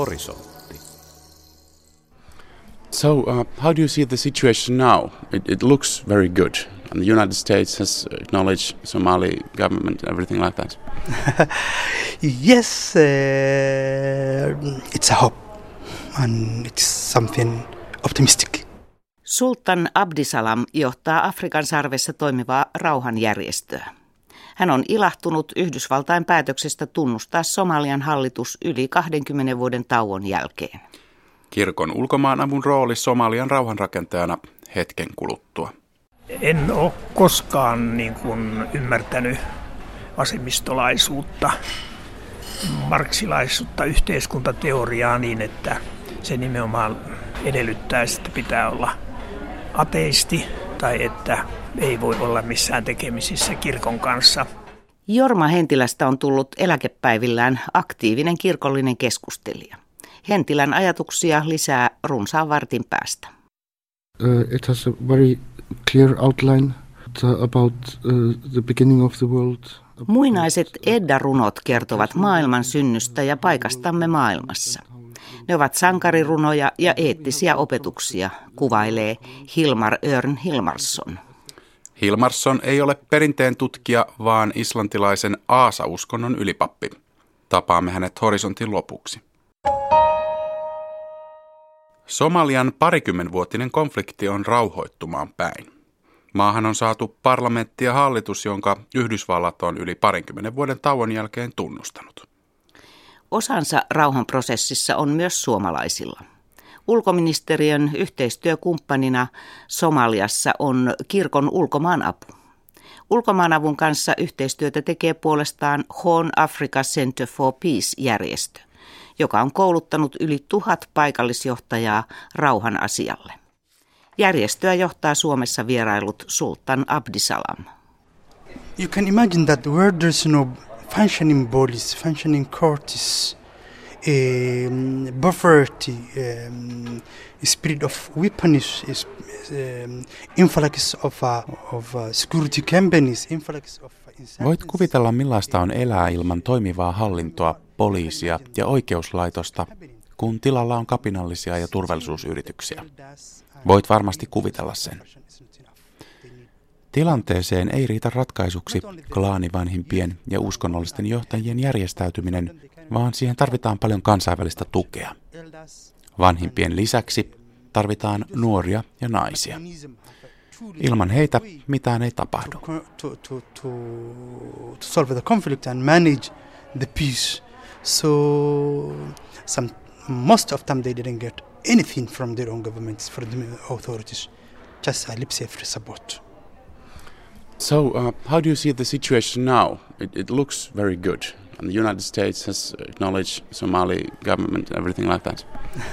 Horisontti. So, how do you see the situation now? It looks very good. And the United States has acknowledged Somali government and everything like that. Yes, it's a hope and it's something optimistic. Sultan Abdisalam johtaa Afrikan sarvessa toimivaa rauhanjärjestöä. Hän on ilahtunut Yhdysvaltain päätöksestä tunnustaa Somalian hallitus yli 20 vuoden tauon jälkeen. Kirkon ulkomaanavun rooli Somalian rauhanrakentajana hetken kuluttua. En ole koskaan ymmärtänyt vasemmistolaisuutta, marksilaisuutta, yhteiskuntateoriaa niin, että se nimenomaan edellyttää, että pitää olla ateisti tai että ei voi olla missään tekemisissä kirkon kanssa. Jorma Hentilästä on tullut eläkepäivillään aktiivinen kirkollinen keskustelija. Hentilän ajatuksia lisää runsaan vartin päästä. It has a very clear outline about the beginning of the world. Muinaiset Edda-runot kertovat maailman synnystä ja paikastamme maailmassa. Ne ovat sankarirunoja ja eettisiä opetuksia, kuvailee Hilmar Örn Hilmarsson. Hilmarsson ei ole perinteen tutkija, vaan islantilaisen Aasa-uskonnon ylipappi. Tapaamme hänet Horisontin lopuksi. Somalian parikymmenvuotinen konflikti on rauhoittumaan päin. Maahan on saatu parlamentti ja hallitus, jonka Yhdysvallat on yli 20 vuoden tauon jälkeen tunnustanut. Osansa rauhanprosessissa on myös suomalaisilla. Ulkoministeriön yhteistyökumppanina Somaliassa on kirkon ulkomaanapu. Ulkomaanavun kanssa yhteistyötä tekee puolestaan Horn Africa Center for Peace-järjestö, joka on kouluttanut yli 1000 paikallisjohtajaa rauhan asialle. Järjestöä johtaa Suomessa vierailut Sultan Abdisalam. You can imagine that where there's no functioning police, functioning courts, poverty, spirit of weapons, influx of security companies, influx of... Voit kuvitella, millaista on elää ilman toimivaa hallintoa, poliisia ja oikeuslaitosta, kun tilalla on kapinallisia ja turvallisuusyrityksiä. Voit varmasti kuvitella sen. Tilanteeseen ei riitä ratkaisuksi klaanivanhimpien ja uskonnollisten johtajien järjestäytyminen, vaan siihen tarvitaan paljon kansainvälistä tukea. Vanhimpien lisäksi tarvitaan nuoria ja naisia. Ilman heitä mitään ei tapahdu. To solve the conflict and manage the peace. So most of them they didn't get anything from their own governments, from the authorities, just a lip service support. So, how do you see the situation now? It looks very good. And the United States has acknowledged Somali government and everything like that.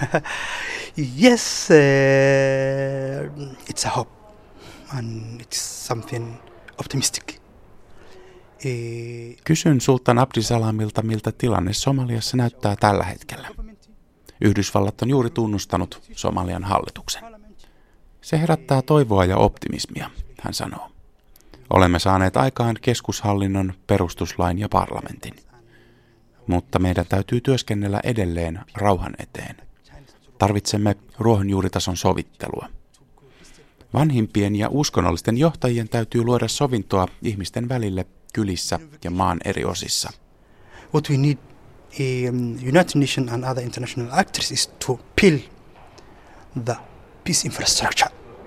Yes, it's a hope. And it's something optimistic. Kysyn Sultan Abdisalamilta, miltä tilanne Somaliassa näyttää tällä hetkellä. Yhdysvallat on juuri tunnustanut Somalian hallituksen. Se herättää toivoa ja optimismia, hän sanoo. Olemme saaneet aikaan keskushallinnon, perustuslain ja parlamentin. Mutta meidän täytyy työskennellä edelleen rauhan eteen. Tarvitsemme ruohonjuuritason sovittelua. Vanhimpien ja uskonnollisten johtajien täytyy luoda sovintoa ihmisten välille kylissä ja maan eri osissa. What we need United Nations and other international actors is to build the peace infrastructure.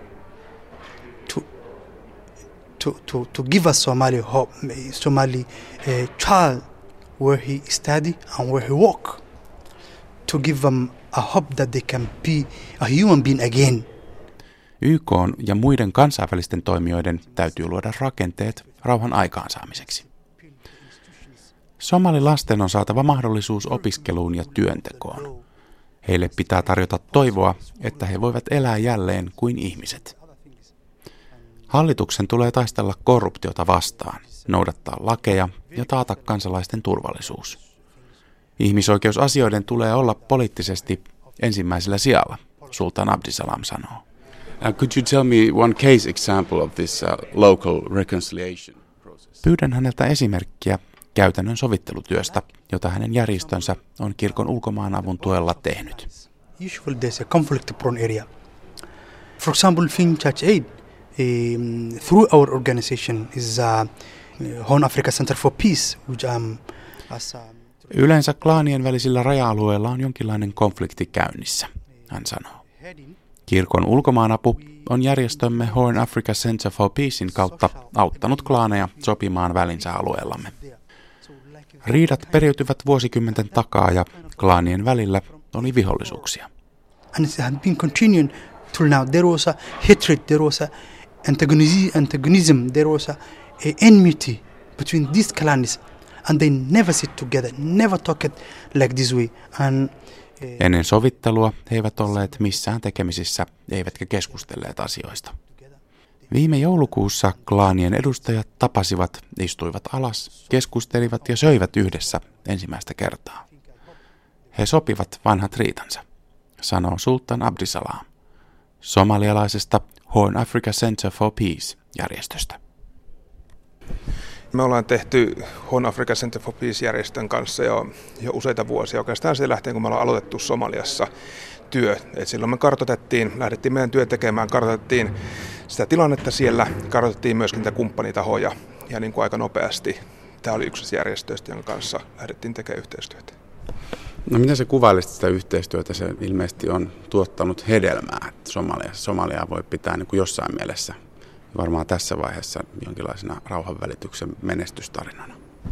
To give a Somali hope, Somali child where he study and where he walk. To give them a hope that they can be a human being again. YK:n ja muiden kansainvälisten toimijoiden täytyy luoda rakenteet rauhan aikaansaamiseksi. Somalilasten on saatava mahdollisuus opiskeluun ja työntekoon. Heille pitää tarjota toivoa, että he voivat elää jälleen kuin ihmiset. Hallituksen tulee taistella korruptiota vastaan, noudattaa lakeja ja taata kansalaisten turvallisuus. Ihmisoikeusasioiden tulee olla poliittisesti ensimmäisellä sijalla, Sultan Abdisalam sanoo. Could you tell me one case example of this local reconciliation process? Pyydän häneltä esimerkkiä käytännön sovittelutyöstä, jota hänen järjestönsä on kirkon ulkomaanavun tuella tehnyt. Usually there's a conflict-prone area. For example, Fin Church Aid, through our organization, is Horn Africa Center for Peace, which Yleensä klaanien välisillä raja-alueilla on jonkinlainen konflikti käynnissä, hän sanoo. Kirkon ulkomaanapu on järjestömme Horn Africa Center for Peacein kautta auttanut klaaneja sopimaan välinsä alueellamme. Riidat periytyvät vuosikymmenten takaa ja klaanien välillä oli vihollisuuksia. And it has been continuing till now. There was a hatred, there was a antagonism, there was a enmity between these clans, and they never sit together, never talked like this way. Ennen sovittelua he eivät olleet missään tekemisissä, eivätkä keskustelleet asioista. Viime joulukuussa klaanien edustajat tapasivat, istuivat alas, keskustelivat ja söivät yhdessä ensimmäistä kertaa. He sopivat vanhat riitansa, sanoo Sultan Abdisalam, somalialaisesta Horn Africa Center for Peace-järjestöstä. Me ollaan tehty Horn Africa Center for Peace-järjestön kanssa jo useita vuosia. Oikeastaan siitä lähtien, kun me ollaan aloitettu Somaliassa työ. Et silloin me lähdettiin meidän työ tekemään, kartoitettiin sitä tilannetta siellä, kartoitettiin myöskin niitä kumppanitahoja. Ja niin kuin aika nopeasti tämä oli yksi järjestöistä, jonka kanssa lähdettiin tekemään yhteistyötä. No miten se kuvailisit sitä yhteistyötä? Se ilmeisesti on tuottanut hedelmää. Somaliaa voi pitää niin kuin jossain mielessä varmaan tässä vaiheessa jonkinlaisena rauhanvälityksen menestystarinana.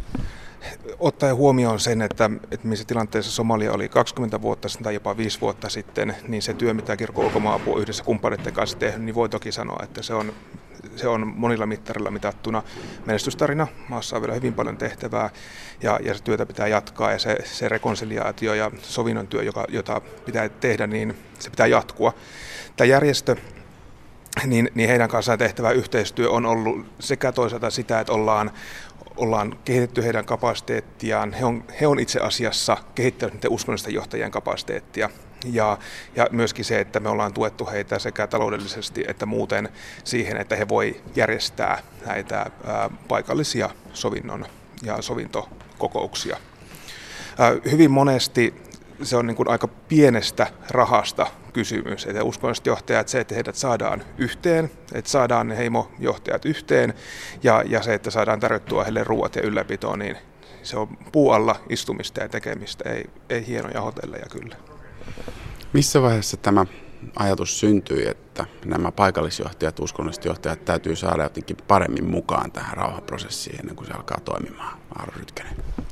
Ottaen huomioon sen, että missä tilanteessa Somalia oli 20 vuotta sitten tai jopa 5 vuotta sitten, niin se työ, mitä kirkon ulkomaanapu on yhdessä kumppaneiden kanssa tehnyt, niin voi toki sanoa, että se on monilla mittarilla mitattuna menestystarina. Maassa on vielä hyvin paljon tehtävää ja se työtä pitää jatkaa ja se rekonsiliaatio ja sovinnon työ, jota pitää tehdä, niin se pitää jatkua. Tämä järjestö, niin heidän kanssaan tehtävä yhteistyö on ollut sekä toisaalta sitä, että ollaan kehitetty heidän kapasiteettiaan. He on itse asiassa kehittänyt niiden uskonnollisten johtajien kapasiteettia. Ja myöskin se, että me ollaan tuettu heitä sekä taloudellisesti että muuten siihen, että he voi järjestää näitä paikallisia sovinnon ja sovintokokouksia. Hyvin monesti se on niin kuin aika pienestä rahasta kysymys. Että uskonnolliset johtajat, se, että heidät saadaan yhteen, että saadaan ne heimojohtajat yhteen ja se, että saadaan tarjottua heille ruuat ja ylläpitoa, niin se on puu alla istumista ja tekemistä, ei hienoja hotelleja kyllä. Missä vaiheessa tämä ajatus syntyi, että nämä paikallisjohtajat, uskonnolliset johtajat täytyy saada jotenkin paremmin mukaan tähän rauhanprosessiin ennen kuin se alkaa toimimaan? Aaro Rytkänen.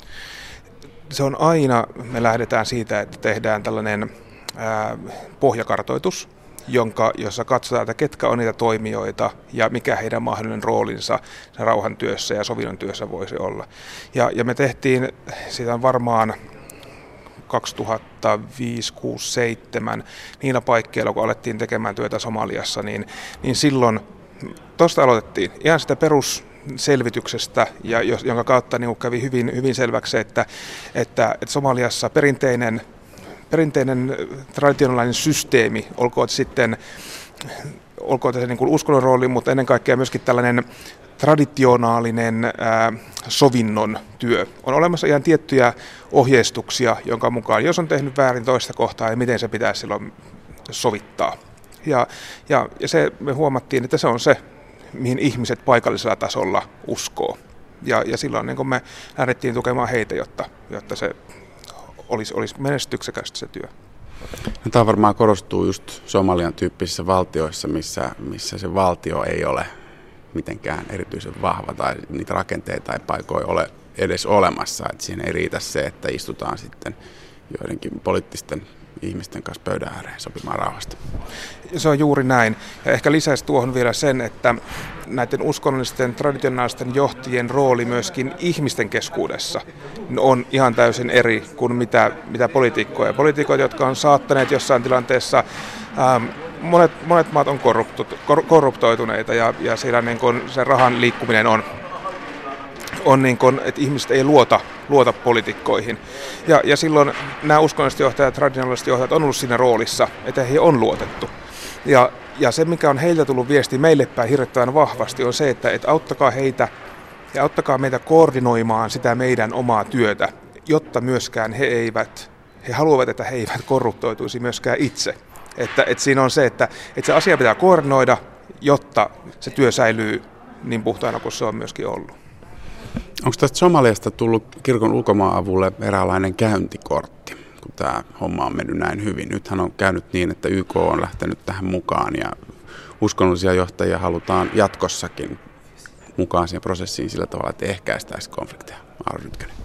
Se on aina, me lähdetään siitä, että tehdään tällainen pohjakartoitus, jossa katsotaan, että ketkä on niitä toimijoita ja mikä heidän mahdollinen roolinsa rauhantyössä ja sovinnon työssä voisi olla. Ja me tehtiin, siitä on varmaan 2005, 6, 7, niillä paikkeilla, kun alettiin tekemään työtä Somaliassa, niin silloin tuosta aloitettiin ihan sitä perusselvityksestä, jonka kautta niin kävi hyvin selväksi, että Somaliassa perinteinen traditionaalinen systeemi, olkoon se niin kuin uskonnon rooli, mutta ennen kaikkea myöskin tällainen traditionaalinen sovinnon työ. On olemassa ihan tiettyjä ohjeistuksia, jonka mukaan jos on tehnyt väärin toista kohtaa, niin miten se pitäisi silloin sovittaa. Ja se me huomattiin, että se on se, mihin ihmiset paikallisella tasolla uskoo. Ja silloin niin kun me lähdettiin tukemaan heitä, jotta se olisi menestyksekästä se työ. No, tämä varmaan korostuu just Somalian tyyppisissä valtioissa, missä se valtio ei ole mitenkään erityisen vahva tai niitä rakenteita ei paikoin ole edes olemassa. Että siinä ei riitä se, että istutaan sitten joidenkin poliittisten ihmisten kanssa pöydän ääreen sopimaan rauhasta. Se on juuri näin. Ja ehkä lisäisi tuohon vielä sen, että näiden uskonnollisten traditionaalisten johtajien rooli myöskin ihmisten keskuudessa on ihan täysin eri kuin mitä poliitikkoja. Poliitikot, jotka on saattaneet jossain tilanteessa, monet maat on korruptoituneita ja siinä niin kuin se rahan liikkuminen on niin kuin, että ihmiset ei luota poliitikkoihin. Ja silloin nämä uskonnolliset johtajat, traditionaaliset johtajat on ollut siinä roolissa, että he on luotettu. Ja se, mikä on heiltä tullut viesti meille päin hirvittävän vahvasti, on se, että auttakaa heitä ja auttakaa meitä koordinoimaan sitä meidän omaa työtä, jotta myöskään he haluavat, että he eivät korruptoituisi myöskään itse. Että siinä on se, että se asia pitää koordinoida, jotta se työ säilyy niin puhtaana kuin se on myöskin ollut. Onko tästä Somaliasta tullut kirkon ulkomaan-avulle eräänlainen käyntikortti, kun tämä homma on mennyt näin hyvin? Nythän on käynyt niin, että YK on lähtenyt tähän mukaan ja uskonnollisia johtajia halutaan jatkossakin mukaan siihen prosessiin sillä tavalla, että ehkäistäisiin konflikteja. Aaro Rytkönen.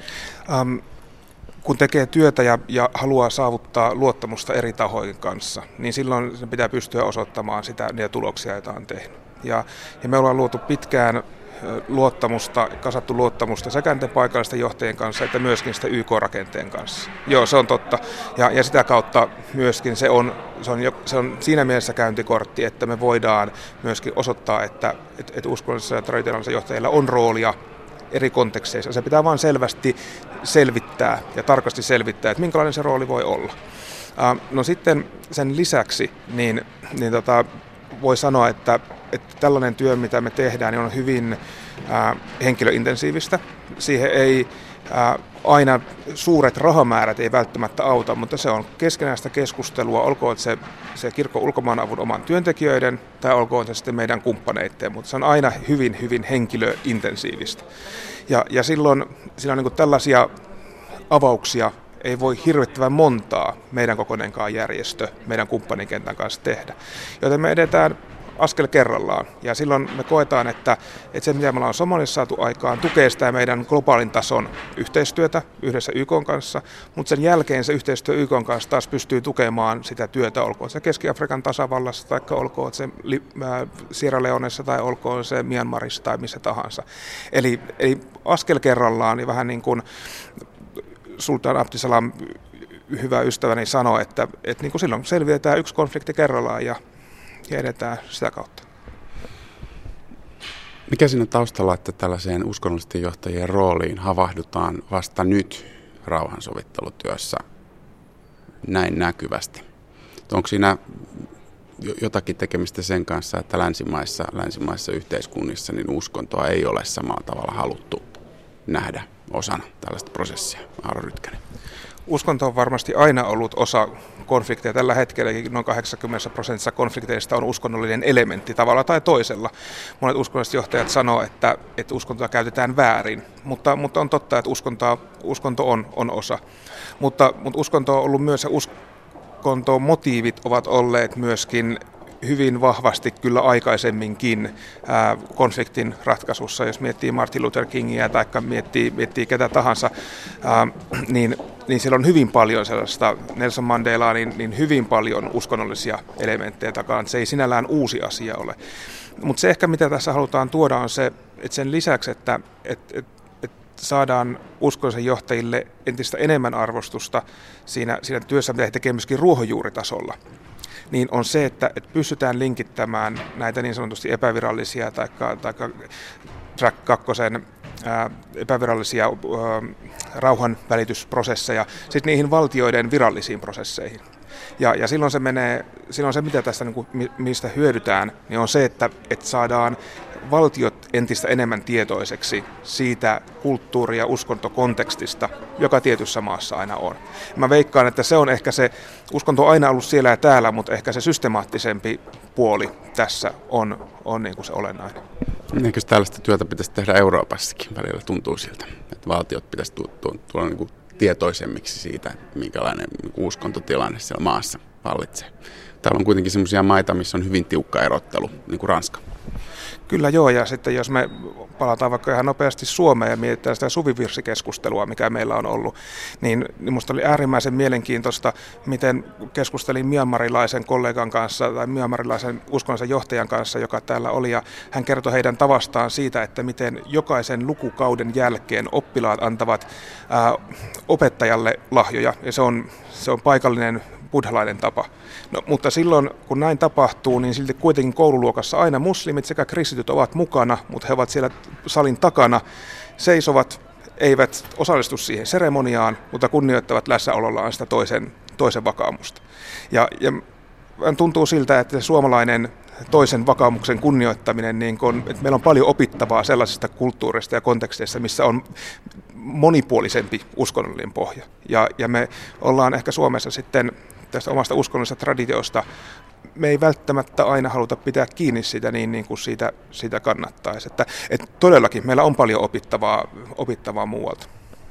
Kun tekee työtä ja haluaa saavuttaa luottamusta eri tahojen kanssa, niin silloin se pitää pystyä osoittamaan niitä tuloksia, joita on tehnyt. Ja me ollaan luotu pitkään kasattu luottamusta sekä niiden paikallisten johtajien kanssa että myöskin sitä YK-rakenteen kanssa. Joo, se on totta. Ja sitä kautta myöskin se on siinä mielessä käyntikortti, että me voidaan myöskin osoittaa, että uskonnollisilla ja traditionaalisilla johtajilla on roolia eri konteksteissa. Se pitää vain selvästi selvittää ja tarkasti selvittää, että minkälainen se rooli voi olla. No sitten sen lisäksi voi sanoa, että tällainen työ, mitä me tehdään, niin on hyvin henkilöintensiivistä. Siihen ei aina suuret rahamäärät ei välttämättä auta, mutta se on keskenäistä keskustelua, olkoon se kirkon ulkomaanavun oman työntekijöiden tai olkoon se sitten meidän kumppaneiden, mutta se on aina hyvin, hyvin henkilöintensiivistä. Ja silloin niin kuin tällaisia avauksia ei voi hirvittävän montaa meidän kokoinenkaan järjestö meidän kumppanikentän kanssa tehdä. Joten me edetään askel kerrallaan. Ja silloin me koetaan, että se, mitä me ollaan Somaliassa saatu aikaan, tukee sitä meidän globaalin tason yhteistyötä yhdessä YK:n kanssa, mutta sen jälkeen se yhteistyö YK:n kanssa taas pystyy tukemaan sitä työtä, olkoon se Keski-Afrikan tasavallassa, tai olkoon se Sierra Leonessa, tai olkoon se Myanmarissa, tai missä tahansa. Eli askel kerrallaan, niin vähän niin kuin Sultan Abdisalam, hyvä ystäväni, sanoi, että niin kuin silloin selvitetään yksi konflikti kerrallaan ja edetään sitä kautta. Mikä siinä taustalla, että tällaiseen uskonnollisten johtajien rooliin havahdutaan vasta nyt rauhansovittelutyössä näin näkyvästi? Onko siinä jotakin tekemistä sen kanssa, että länsimaissa yhteiskunnissa niin uskontoa ei ole samalla tavalla haluttu nähdä osana tällaista prosessia? Aaro Rytkönen. Uskonto on varmasti aina ollut osa konflikteja. Tällä hetkellä noin 80% konflikteista on uskonnollinen elementti tavalla tai toisella. Monet uskonnolliset johtajat sanoo, että uskontoa käytetään väärin, mutta on totta, että uskonto on osa. Mutta uskonto on ollut myös, ja uskontomotiivit ovat olleet myöskin hyvin vahvasti kyllä aikaisemminkin konfliktin ratkaisussa. Jos miettii Martin Luther Kingia tai miettii ketä tahansa, niin siellä on hyvin paljon sellaista, Nelson Mandelaa, niin hyvin paljon uskonnollisia elementtejä takaa. Se ei sinällään uusi asia ole. Mutta se ehkä mitä tässä halutaan tuoda on se, että sen lisäksi, että saadaan uskonnollisen johtajille entistä enemmän arvostusta siinä työssä, mitä he tekevät myöskin ruohonjuuritasolla, niin on se, että pystytään linkittämään näitä niin sanotusti epävirallisia tai Track 2 epävirallisia rauhanvälitysprosesseja sitten niihin valtioiden virallisiin prosesseihin. Ja silloin se mitä tästä mistä hyödytään, niin on se, että saadaan valtiot entistä enemmän tietoiseksi siitä kulttuuri- ja uskontokontekstista, joka tietyssä maassa aina on. Mä veikkaan, että se on ehkä se, uskonto on aina ollut siellä ja täällä, mutta ehkä se systemaattisempi puoli tässä on niin kuin se olennainen. Eikö tällaista työtä pitäisi tehdä Euroopassakin? Välillä tuntuu siltä, että valtiot pitäisi tulla niin kuin tietoisemmiksi siitä, minkälainen uskontotilanne siellä maassa vallitsee. Täällä on kuitenkin sellaisia maita, missä on hyvin tiukka erottelu, niin kuin Ranska. Kyllä joo, ja sitten jos me palataan vaikka ihan nopeasti Suomeen ja mietitään sitä suvivirsikeskustelua, mikä meillä on ollut, niin minusta oli äärimmäisen mielenkiintoista, miten keskustelin myanmarilaisen kollegan kanssa tai myanmarilaisen uskonnollisen johtajan kanssa, joka täällä oli, ja hän kertoi heidän tavastaan siitä, että miten jokaisen lukukauden jälkeen oppilaat antavat opettajalle lahjoja, ja se on paikallinen buddhalainen tapa. No, mutta silloin, kun näin tapahtuu, niin silti kuitenkin koululuokassa aina muslimit sekä kristityt ovat mukana, mutta he ovat siellä salin takana, seisovat, eivät osallistu siihen seremoniaan, mutta kunnioittavat läsnäolollaan sitä toisen vakaumusta. Ja tuntuu siltä, että se suomalainen toisen vakaumuksen kunnioittaminen, niin että meillä on paljon opittavaa sellaisista kulttuureista ja konteksteista, missä on monipuolisempi uskonnollinen pohja. Ja me ollaan ehkä Suomessa sitten tästä omasta uskonnollisesta traditiosta, me ei välttämättä aina haluta pitää kiinni siitä niin kuin siitä kannattaisi. Että todellakin meillä on paljon opittavaa muualta.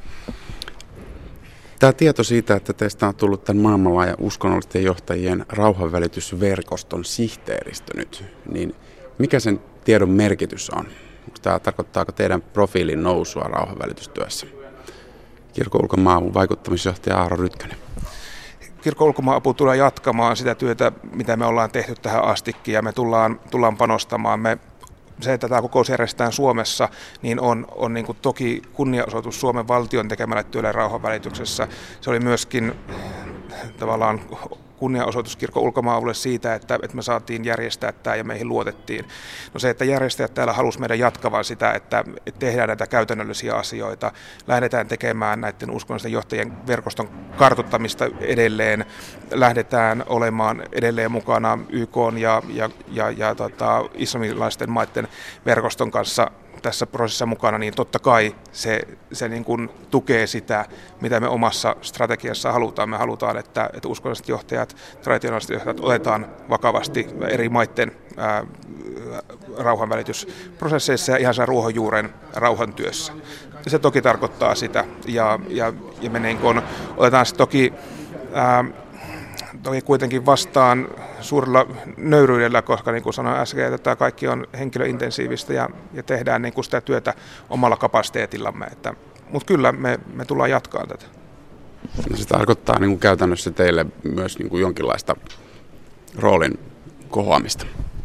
Tämä tieto siitä, että teistä on tullut tämän maailmanlaajan uskonnollisten johtajien rauhanvälitysverkoston sihteeristö nyt, niin mikä sen tiedon merkitys on? Tarkoittaako teidän profiilin nousua rauhanvälitystyössä? Kirkon ulkomaanavun vaikuttamisjohtaja Aaro Rytkönen. Kirkon ulkomaanapu tulee jatkamaan sitä työtä, mitä me ollaan tehty tähän astikin, ja me tullaan panostamaan. Se, että tämä kokous järjestetään Suomessa, niin on niin kuin toki kunniaosoitus Suomen valtion tekemälle työlle rauhanvälityksessä. Se oli myöskin tavallaan kunniaosoitus Kirkon ulkomaanavulle siitä, että me saatiin järjestää tämä ja meihin luotettiin. No se, että järjestäjät täällä halusi meidän jatkavan sitä, että tehdään näitä käytännöllisiä asioita, lähdetään tekemään näiden uskonnollisten johtajien verkoston kartoittamista edelleen, lähdetään olemaan edelleen mukana YK:n ja islamilaisten maiden verkoston kanssa tässä prosessissa mukana, niin totta kai se niin kuin tukee sitä, mitä me omassa strategiassa halutaan. Me halutaan, että uskonnolliset johtajat, traditionaaliset johtajat otetaan vakavasti eri maiden rauhanvälitysprosesseissa ja ihan sen ruohonjuuren rauhantyössä. Se toki tarkoittaa sitä, ja me niin kuin otetaan se toki kuitenkin vastaan suurella nöyryydellä, koska niin kuin sanoin äsken, että tämä kaikki on henkilöintensiivistä ja tehdään niin kuin sitä työtä omalla kapasiteetillamme. Mutta kyllä me tullaan jatkaa tätä. Se tarkoittaa niin kuin käytännössä teille myös niin kuin jonkinlaista roolin kohoamista.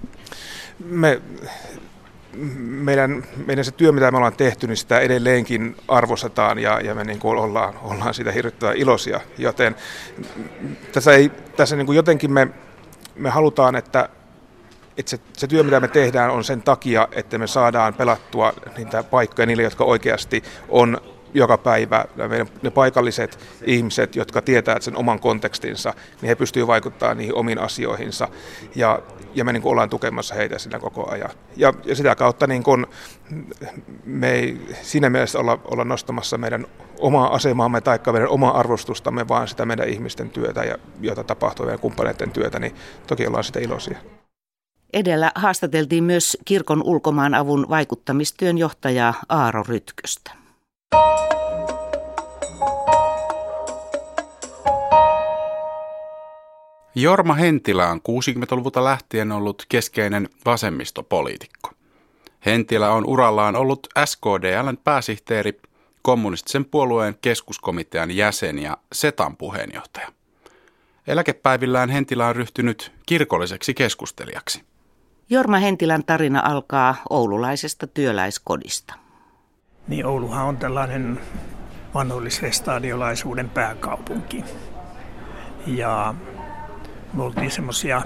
Meidän se työ, mitä me ollaan tehty, niin sitä edelleenkin arvostetaan ja me niin kuin ollaan siitä hirvittävän iloisia. Joten tässä niin kuin jotenkin me halutaan, että se työ, mitä me tehdään, on sen takia, että me saadaan pelattua niitä paikkoja niille, jotka oikeasti on joka päivä, ne paikalliset ihmiset, jotka tietävät sen oman kontekstinsa, niin he pystyvät vaikuttamaan niihin omiin asioihinsa ja me niin kuin ollaan tukemassa heitä siinä koko ajan. Ja sitä kautta niin kuin me ei siinä mielessä olla nostamassa meidän omaa asemaamme tai meidän omaa arvostustamme, vaan sitä meidän ihmisten työtä, jota tapahtuu meidän kumppaneiden työtä, niin toki ollaan sitä iloisia. Edellä haastateltiin myös Kirkon ulkomaanavun vaikuttamistyön johtajaa Aaro Rytköstä. Jorma Hentilä on 60-luvulta lähtien ollut keskeinen vasemmistopoliitikko. Hentilä on urallaan ollut SKDL:n pääsihteeri, kommunistisen puolueen keskuskomitean jäsen ja SETAn puheenjohtaja. Eläkepäivillään Hentilä on ryhtynyt kirkolliseksi keskustelijaksi. Jorma Hentilän tarina alkaa oululaisesta työläiskodista. Niin Ouluhan on tällainen vanhoillisestadiolaisuuden pääkaupunki. Ja me oltiin semmoisia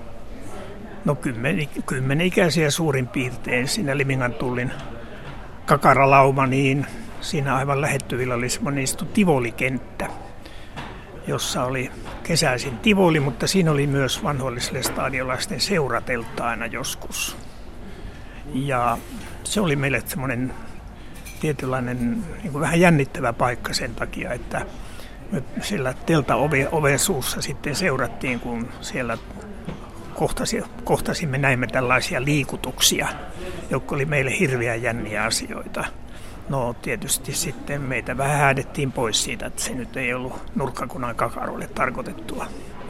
kymmenikäisiä suurin piirtein siinä Limingan tullin kakaralauma, niin siinä aivan lähettyvillä oli semmoinen Tivoli-kenttä, jossa oli kesäisin Tivoli, mutta siinä oli myös vanhoillisille stadiolaisten seurateltta aina joskus. Ja se oli meille semmoinen tietynlainen niin kuin vähän jännittävä paikka sen takia, että me siellä teltan suussa sitten seurattiin, kun siellä kohtasimme näimme tällaisia liikutuksia, jotka oli meille hirveän jänniä asioita. No tietysti sitten meitä vähän häädettiin pois siitä, että se nyt ei ollut nurkkakunnan kakaroille tarkoitettua.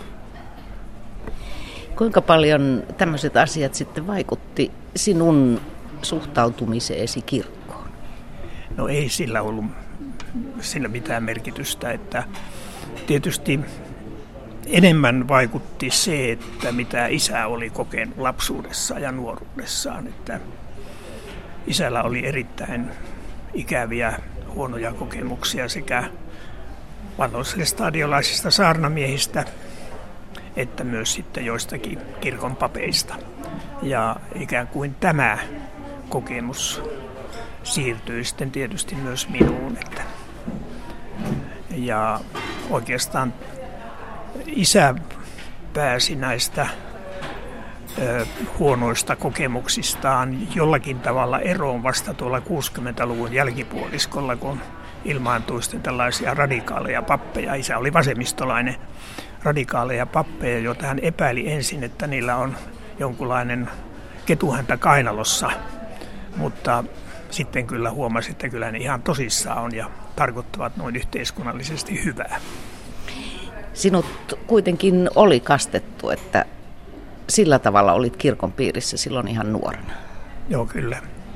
Kuinka paljon tämmöiset asiat sitten vaikutti sinun suhtautumiseesi kirkkoon? No ei sillä ollut mitään merkitystä, että tietysti enemmän vaikutti se, että mitä isä oli kokenut lapsuudessaan ja nuoruudessaan, että isällä oli erittäin ikäviä, huonoja kokemuksia sekä vanhoillisista stadiolaisista saarnamiehistä että myös sitten joistakin kirkon papeista. Ja ikään kuin tämä kokemus siirtyi sitten tietysti myös minuun. Ja oikeastaan isä pääsi näistä huonoista kokemuksistaan jollakin tavalla eroon vasta tuolla 60-luvun jälkipuoliskolla, kun ilmaantui sitten tällaisia radikaaleja pappeja. Isä oli vasemmistolainen, radikaaleja pappeja, joita hän epäili ensin, että niillä on jonkunlainen ketuhäntä kainalossa, mutta sitten kyllä huomasi, että kyllä ne ihan tosissaan on ja tarkoittavat noin yhteiskunnallisesti hyvää. Sinut kuitenkin oli kastettu, että sillä tavalla olit kirkon piirissä silloin ihan nuorena. Joo, kyllä.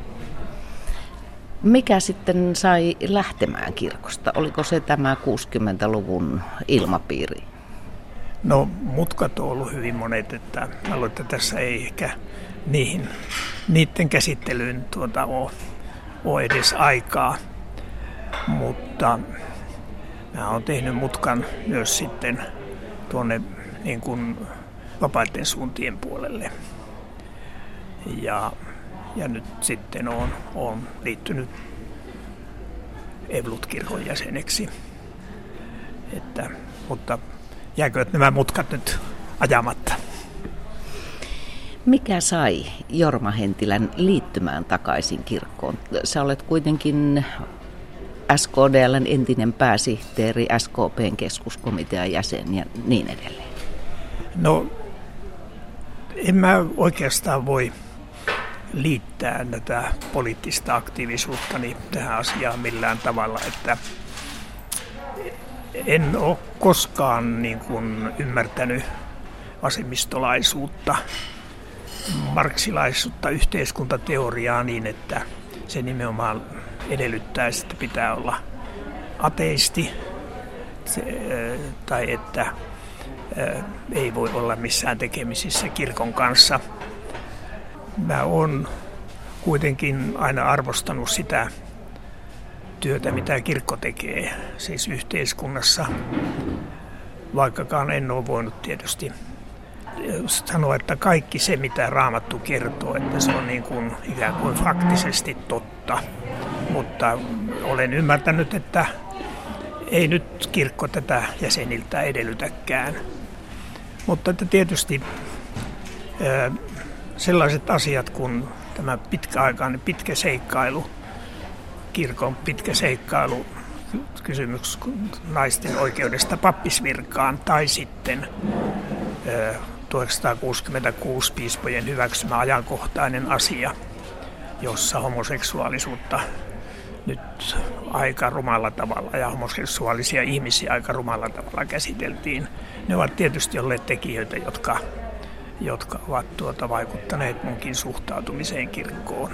Mikä sitten sai lähtemään kirkosta? Oliko se tämä 60-luvun ilmapiiri? No, mutkat on ollut hyvin monet, että luulen, että tässä ei ehkä niiden käsittelyyn ole edes aikaa. Mutta mä oon tehnyt mutkan myös sitten tuonne niin kuin vapaiden suuntien puolelle. Ja nyt sitten olen liittynyt Eevlut-kirkon jäseneksi. Mutta jääkö nämä mutkat nyt ajamatta? Mikä sai Jorma Hentilän liittymään takaisin kirkkoon? Sä olet kuitenkin SKDL:n entinen pääsihteeri, SKP:n keskuskomitean jäsen ja niin edelleen. No, en mä oikeastaan voi liittää tätä poliittista aktiivisuuttani tähän asiaan millään tavalla, että en ole koskaan niin kuin ymmärtänyt vasemmistolaisuutta, marksilaisuutta, yhteiskuntateoriaa niin, että se nimenomaan edellyttää, että pitää olla ateisti tai että ei voi olla missään tekemisissä kirkon kanssa. Mä oon kuitenkin aina arvostanut sitä työtä, mitä kirkko tekee, siis yhteiskunnassa, vaikkakaan en ole voinut tietysti sanoa, että kaikki se, mitä Raamattu kertoo, että se on niin kuin ikään kuin faktisesti totta. Mutta olen ymmärtänyt, että ei nyt kirkko tätä jäseniltä edellytäkään. Mutta että tietysti sellaiset asiat kuin tämä pitkäaikainen pitkä seikkailu, kirkon pitkä seikkailu, kysymys naisten oikeudesta pappisvirkaan tai sitten 1966 piispojen hyväksymä ajankohtainen asia, jossa homoseksuaalisuutta nyt aika rumalla tavalla ja homoseksuaalisia ihmisiä aika rumalla tavalla käsiteltiin. Ne ovat tietysti olleet tekijöitä, jotka ovat vaikuttaneet munkin suhtautumiseen kirkkoon.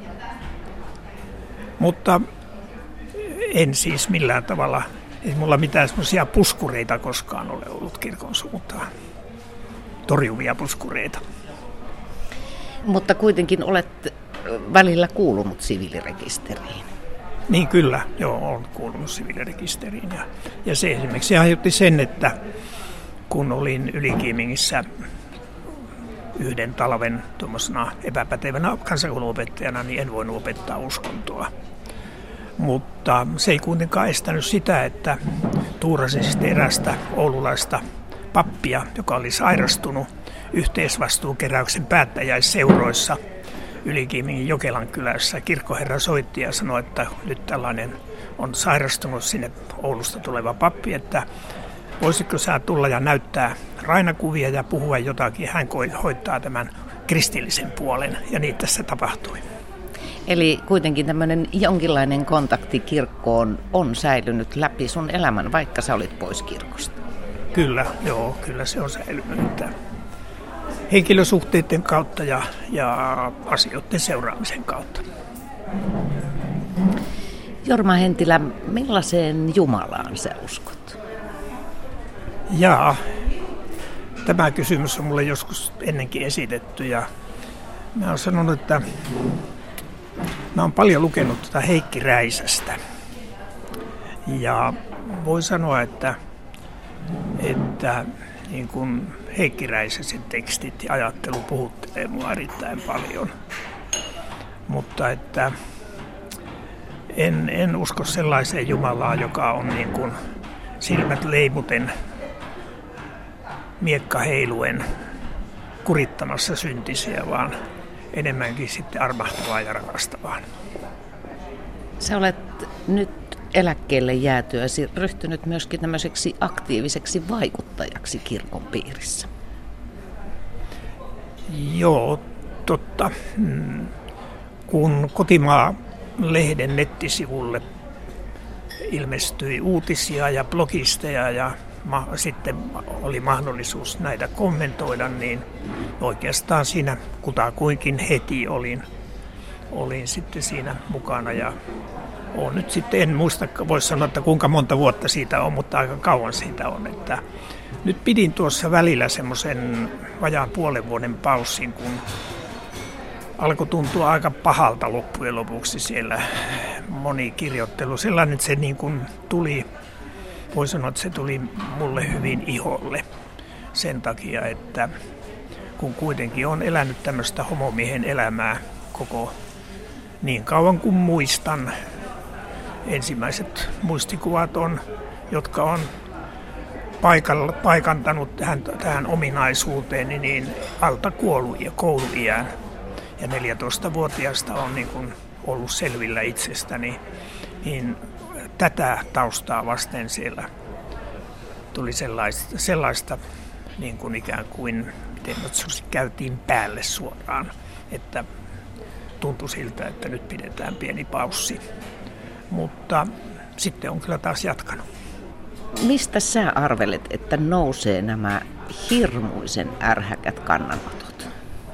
Mutta en siis millään tavalla, ei mulla mitään semmoisia puskureita koskaan ole ollut kirkon suuntaan. Torjuvia puskureita. Mutta kuitenkin olet välillä kuulunut siviilirekisteriin. Niin kyllä, joo, olen kuulunut siviilirekisteriin. Ja se esimerkiksi aiheutti sen, että kun olin Ylikiimingissä yhden talven tuommoisena epäpätevänä kansakouluopettajana, niin en voinut opettaa uskontoa. Mutta se ei kuitenkaan estänyt sitä, että tuurasin sitten erästä oululaista pappia, joka oli sairastunut yhteisvastuukeräyksen päättäjäisseuroissa Ylikiimingin Jokelan kylässä. Kirkkoherra soitti ja sanoi, että nyt tällainen on sairastunut sinne Oulusta tuleva pappi, että voisitko sä tulla ja näyttää rainakuvia ja puhua jotakin. Hän hoitaa tämän kristillisen puolen ja niin tässä tapahtui. Eli kuitenkin tämmöinen jonkinlainen kontakti kirkkoon on säilynyt läpi sun elämän, vaikka sä olit pois kirkosta. Kyllä, joo, kyllä se on säilynyt. Henkilösuhteiden kautta ja asioiden seuraamisen kautta. Jorma Hentilä, millaiseen Jumalaan sä uskot? Tämä kysymys on mulle joskus ennenkin esitetty ja mä oon sanonut, että mä oon paljon lukenut tätä Heikki Räisästä ja voi sanoa, että niin kuin Heikki Räisäsen tekstit ja ajattelu puhuttelee mua erittäin paljon, mutta että en usko sellaiseen Jumalaan, joka on niin kuin silmät leimuten, miekka heiluen kurittamassa syntisiä, vaan enemmänkin sitten armahtavaa ja rakastavaa. Sä olet nyt eläkkeelle jäätyäsi ryhtynyt myöskin tämmöiseksi aktiiviseksi vaikuttajaksi kirkon piirissä. Joo, totta. Kun Kotimaa-lehden nettisivulle ilmestyi uutisia ja blogisteja ja sitten oli mahdollisuus näitä kommentoida, niin oikeastaan siinä kutakuinkin heti olin sitten siinä mukana ja olen nyt sitten, en muista, voisi sanoa, että kuinka monta vuotta siitä on, mutta aika kauan siitä on. Että nyt pidin tuossa välillä semmoisen vajaan puolen vuoden paussin, kun alkoi tuntua aika pahalta loppujen lopuksi siellä moni kirjoittelu. Sellainen, että se niin kuin tuli, voi sanoa, että se tuli mulle hyvin iholle sen takia, että kun kuitenkin olen elänyt tämmöistä homomiehen elämää koko niin kauan kuin muistan. Ensimmäiset muistikuvat on, jotka on paikantanut tähän ominaisuuteen, niin alta kouluiän. Ja 14-vuotiaasta on niin kuin ollut selvillä itsestäni, niin tätä taustaa vasten siellä tuli sellaista niin kuin ikään kuin, miten käytiin päälle suoraan, että tuntui siltä, että nyt pidetään pieni paussi. Mutta sitten on kyllä taas jatkanut. Mistä sä arvelet, että nousee nämä hirmuisen ärhäkät kannanotot?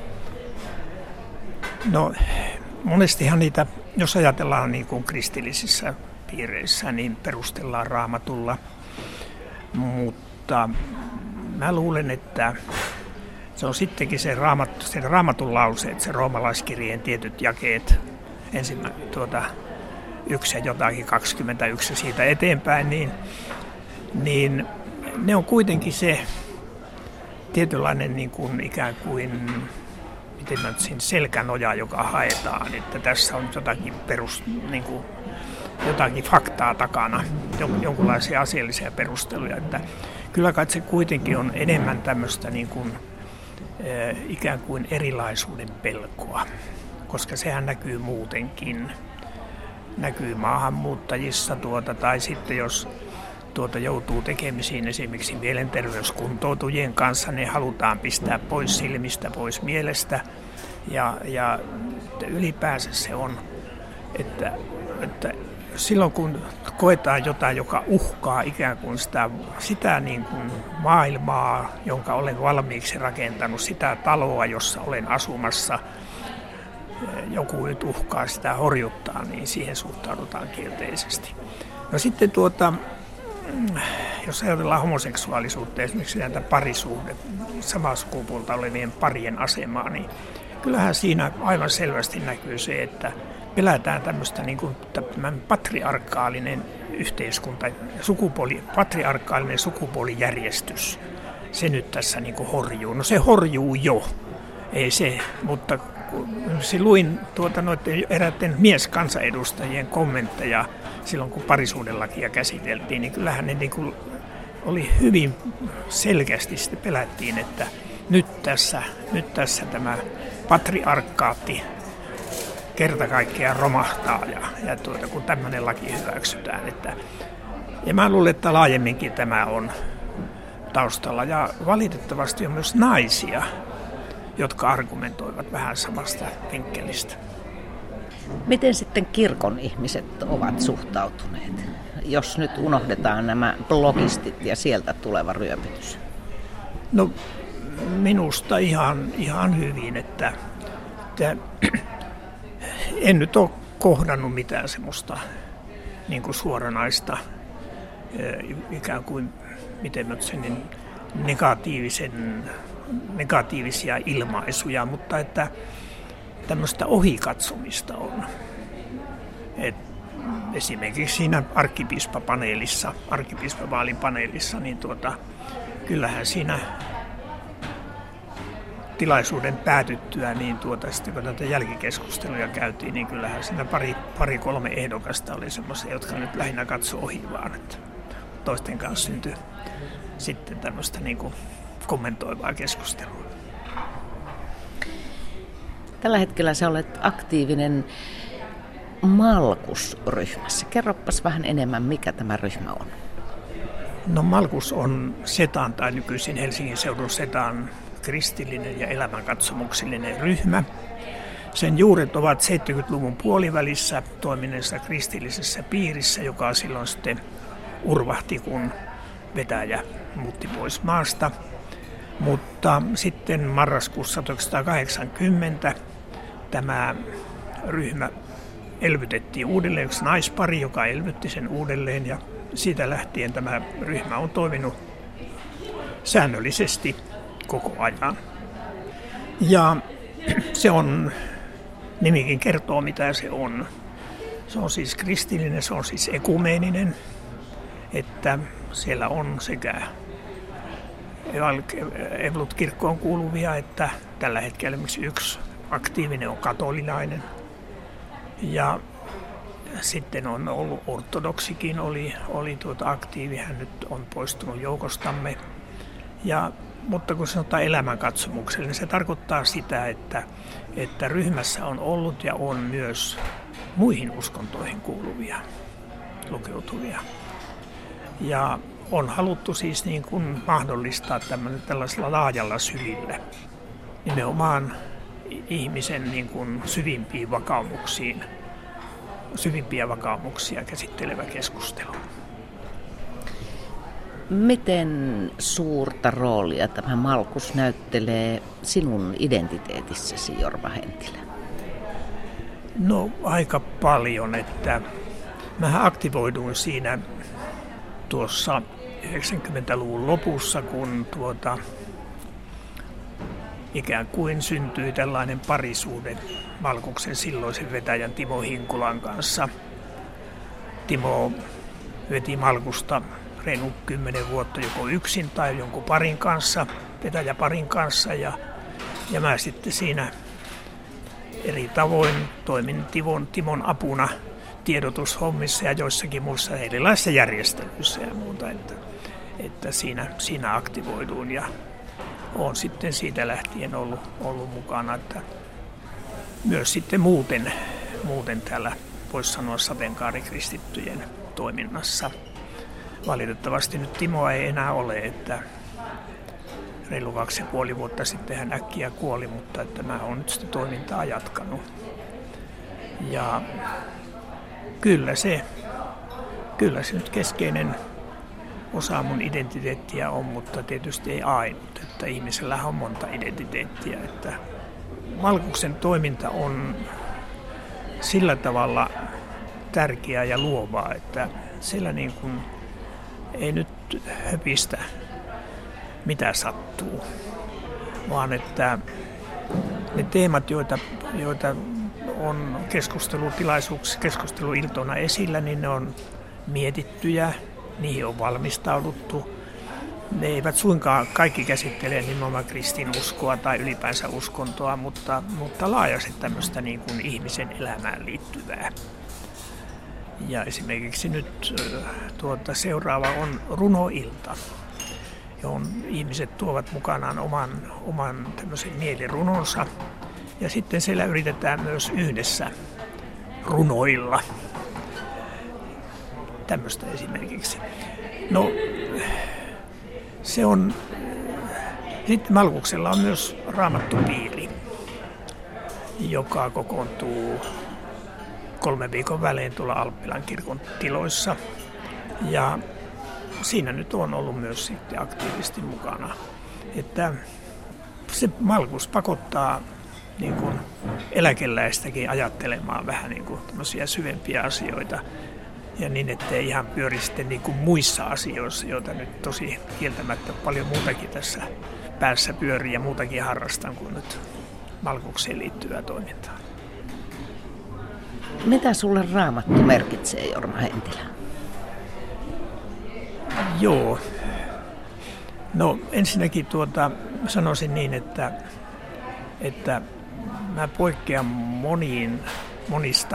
No monestihan niitä, jos ajatellaan niin kuin kristillisissä piireissä, niin perustellaan Raamatulla. Mutta mä luulen, että se on sittenkin se Raamatun lauseet, se roomalaiskirjeen tietyt jakeet, ensimmäinen 1 ja jotakin 21 siitä eteenpäin, niin ne on kuitenkin se tietynlainen niin kuin ikään kuin selkänoja, joka haetaan, että tässä on jotakin jotakin faktaa takana, jonkinlaisia asiallisia perusteluja, että kyllä kai se kuitenkin on enemmän tämmöistä niin kuin, ikään kuin erilaisuuden pelkoa, koska sehän näkyy muutenkin. Näkyy maahanmuuttajissa tai sitten jos joutuu tekemisiin esimerkiksi mielenterveyskuntoutujien kanssa, ne halutaan pistää pois silmistä, pois mielestä. Ja ylipäänsä se on, että silloin kun koetaan jotain, joka uhkaa ikään kuin sitä niin kuin maailmaa, jonka olen valmiiksi rakentanut, sitä taloa, jossa olen asumassa, joku nyt uhkaa sitä horjuttaa, niin siihen suhtaudutaan kielteisesti. No sitten jos ajatellaan homoseksuaalisuutta, esimerkiksi näitä parisuhde, samaa sukupuolta olevien parien asemaa, niin kyllähän siinä aivan selvästi näkyy se, että pelätään tämmöistä niin kuin patriarkaalinen yhteiskunta, patriarkaalinen sukupuolijärjestys. Se nyt tässä niin kuin horjuu. No se horjuu jo, ei se, mutta luin noiden eräiden mieskansanedustajien kommentteja silloin, kun parisuhdelakia käsiteltiin, niin kyllähän ne niin kuin oli hyvin selkeästi, sitten pelättiin, että nyt tässä tämä patriarkaatti kerta kaikkiaan romahtaa, ja kun tämmöinen laki hyväksytään. Ja mä luulen, että laajemminkin tämä on taustalla, ja valitettavasti on myös naisia, jotka argumentoivat vähän samasta vinkkelistä. Miten sitten kirkon ihmiset ovat suhtautuneet, jos nyt unohdetaan nämä blogistit ja sieltä tuleva ryöpytys? No minusta ihan hyvin, että en nyt ole kohdannut mitään semmoista niin kuin suoranaista ikään kuin, miten mä sen negatiivisia ilmaisuja, mutta että tämmöistä ohikatsomista on. Esimerkiksi siinä arkkipiispavaalipaneelissa, niin kyllähän siinä tilaisuuden päätyttyä, niin sitten kun näitä jälkikeskusteluja käytiin, niin kyllähän siinä pari-kolme ehdokasta oli semmoisia, jotka nyt lähinnä katsoi ohi vaan, että toisten kanssa syntyi sitten tämmöistä niin kuin kommentoivaa keskustelua. Tällä hetkellä sä olet aktiivinen Malkus-ryhmässä. Kerropas vähän enemmän, mikä tämä ryhmä on. No Malkus on SETAn tai nykyisin Helsingin seudun SETAn kristillinen ja elämänkatsomuksellinen ryhmä. Sen juuret ovat 70-luvun puolivälissä toimineessa kristillisessä piirissä, joka silloin sitten urvahti, kun vetäjä muutti pois maasta. Mutta sitten marraskuussa 1980 tämä ryhmä elvytettiin uudelleen, yksi naispari, joka elvytti sen uudelleen, ja siitä lähtien tämä ryhmä on toiminut säännöllisesti koko ajan. Ja se on, nimikin kertoo mitä se on. Se on siis kristillinen, se on siis ekumeeninen, että siellä on sekä Evankelut-kirkkoon kuuluvia, että tällä hetkellä yksi aktiivinen on katolilainen. Ja sitten on ollut ortodoksikin, oli aktiivi, hän nyt on poistunut joukostamme. Mutta kun sanotaan elämänkatsomuksella, niin se tarkoittaa sitä, että ryhmässä on ollut ja on myös muihin uskontoihin kuuluvia, lukeutuvia. Ja on haluttu siis niin kuin mahdollistaa tällaisella laajalla sylillä nimenomaan ihmisen niin kuin syvimpiä vakaumuksia käsittelevä keskustelu. Miten suurta roolia tämä Malkus näyttelee sinun identiteetissäsi, Jorma Hentilä? No aika paljon, että mä aktivoiduin siinä tuossa 90-luvun lopussa, kun ikään kuin syntyi tällainen parisuhde Malkuksen silloisen vetäjän Timo Hinkulan kanssa. Timo veti Malkusta reilu 10 vuotta joko yksin tai jonkun parin kanssa, vetäjäparin kanssa, ja mä sitten siinä eri tavoin toimin Timon apuna tiedotushommissa ja joissakin muissa erilaisissa järjestelyissä ja muuta, että siinä aktivoiduin ja olen sitten siitä lähtien ollut mukana, että myös sitten muuten täällä voisi sanoa sateenkaarikristittyjen toiminnassa. Valitettavasti nyt Timoa ei enää ole, että reilu 2,5 vuotta sitten hän äkkiä kuoli, mutta että mä oon nyt sitä toimintaa jatkanut. Ja kyllä se nyt keskeinen osa mun identiteettiä on, mutta tietysti ei ainut, että ihmisellä on monta identiteettiä, että Malkuksen toiminta on sillä tavalla tärkeää ja luovaa, että siellä niin kuin ei nyt höpistä mitä sattuu, vaan että ne teemat, joita on keskusteluiltoina esillä, niin ne on mietittyjä, niihin on valmistauduttu. Ne eivät suinkaan kaikki käsittele nimenomaan kristinuskoa tai ylipäänsä uskontoa, mutta laajasti tämmöistä niin kuin ihmisen elämään liittyvää. Ja esimerkiksi nyt seuraava on runoilta, johon ihmiset tuovat mukanaan oman tämmöisen mielirunonsa. Ja sitten siellä yritetään myös yhdessä runoilla. Tämmöistä esimerkiksi. No, se on. Sitten Malkuksella on myös raamattupiiri, joka kokoontuu 3 viikon välein tuolla Alppilan kirkon tiloissa. Ja siinä nyt on ollut myös sitten aktiivisesti mukana. Että se Malkus pakottaa niin kuin eläkeläistäkin ajattelemaan vähän niin kuin tämmöisiä syvempiä asioita. Ja niin, ettei ihan pyöri sitten niin kuin muissa asioissa, joita nyt tosi kieltämättä paljon muutakin tässä päässä pyörii ja muutakin harrastan kuin nyt Malkukseen liittyvää toimintaa. Mitä sulle Raamattu merkitsee, Jorma Hentilä? Joo. No ensinnäkin sanoisin niin, että mä poikkean monista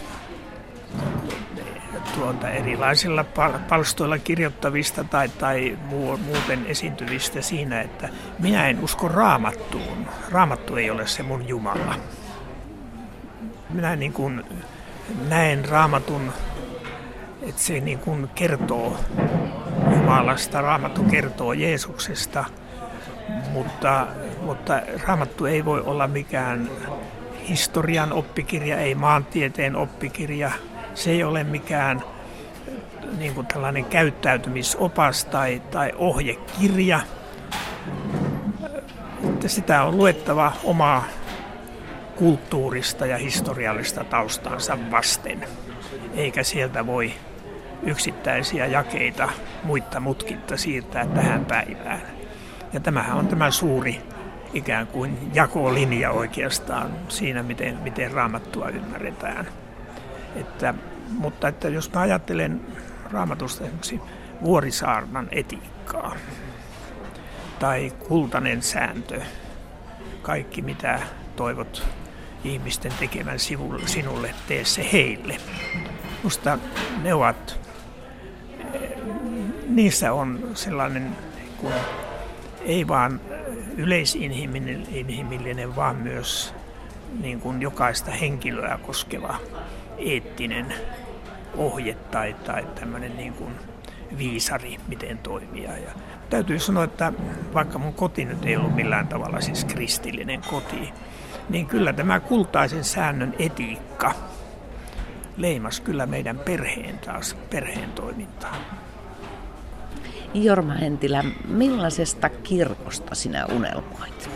erilaisilla palstoilla kirjoittavista tai muuten esiintyvistä siinä, että minä en usko Raamattuun. Raamattu ei ole se mun Jumala. minä niin kuin näen Raamatun, että se niin kuin kertoo Jumalasta, Raamattu kertoo Jeesuksesta, mutta Raamattu ei voi olla mikään historian oppikirja, ei maantieteen oppikirja. Se ei ole mikään niin kuin tällainen käyttäytymisopas tai ohjekirja. Että sitä on luettava omaa kulttuurista ja historiallista taustansa vasten, eikä sieltä voi yksittäisiä jakeita muitta mutkitta siirtää tähän päivään. Ja tämähän on tämä suuri ikään kuin jakolinja oikeastaan siinä, miten Raamattua ymmärretään. Mutta jos mä ajattelen Raamatusta esimerkiksi Vuorisaarnan etiikkaa tai kultainen sääntö, kaikki mitä toivot ihmisten tekevän sinulle, tee se heille. Musta niissä on sellainen kun ei vaan yleisinhimillinen, vaan myös niin kuin jokaista henkilöä koskeva eettinen ohje tai tämmöinen niin kuin viisari, miten toimia. Ja täytyy sanoa, että vaikka mun koti nyt ei ollut millään tavalla siis kristillinen koti, niin kyllä tämä kultaisen säännön etiikka leimasi kyllä meidän perheen toimintaa. Jorma Hentilä, millaisesta kirkosta sinä unelmoit?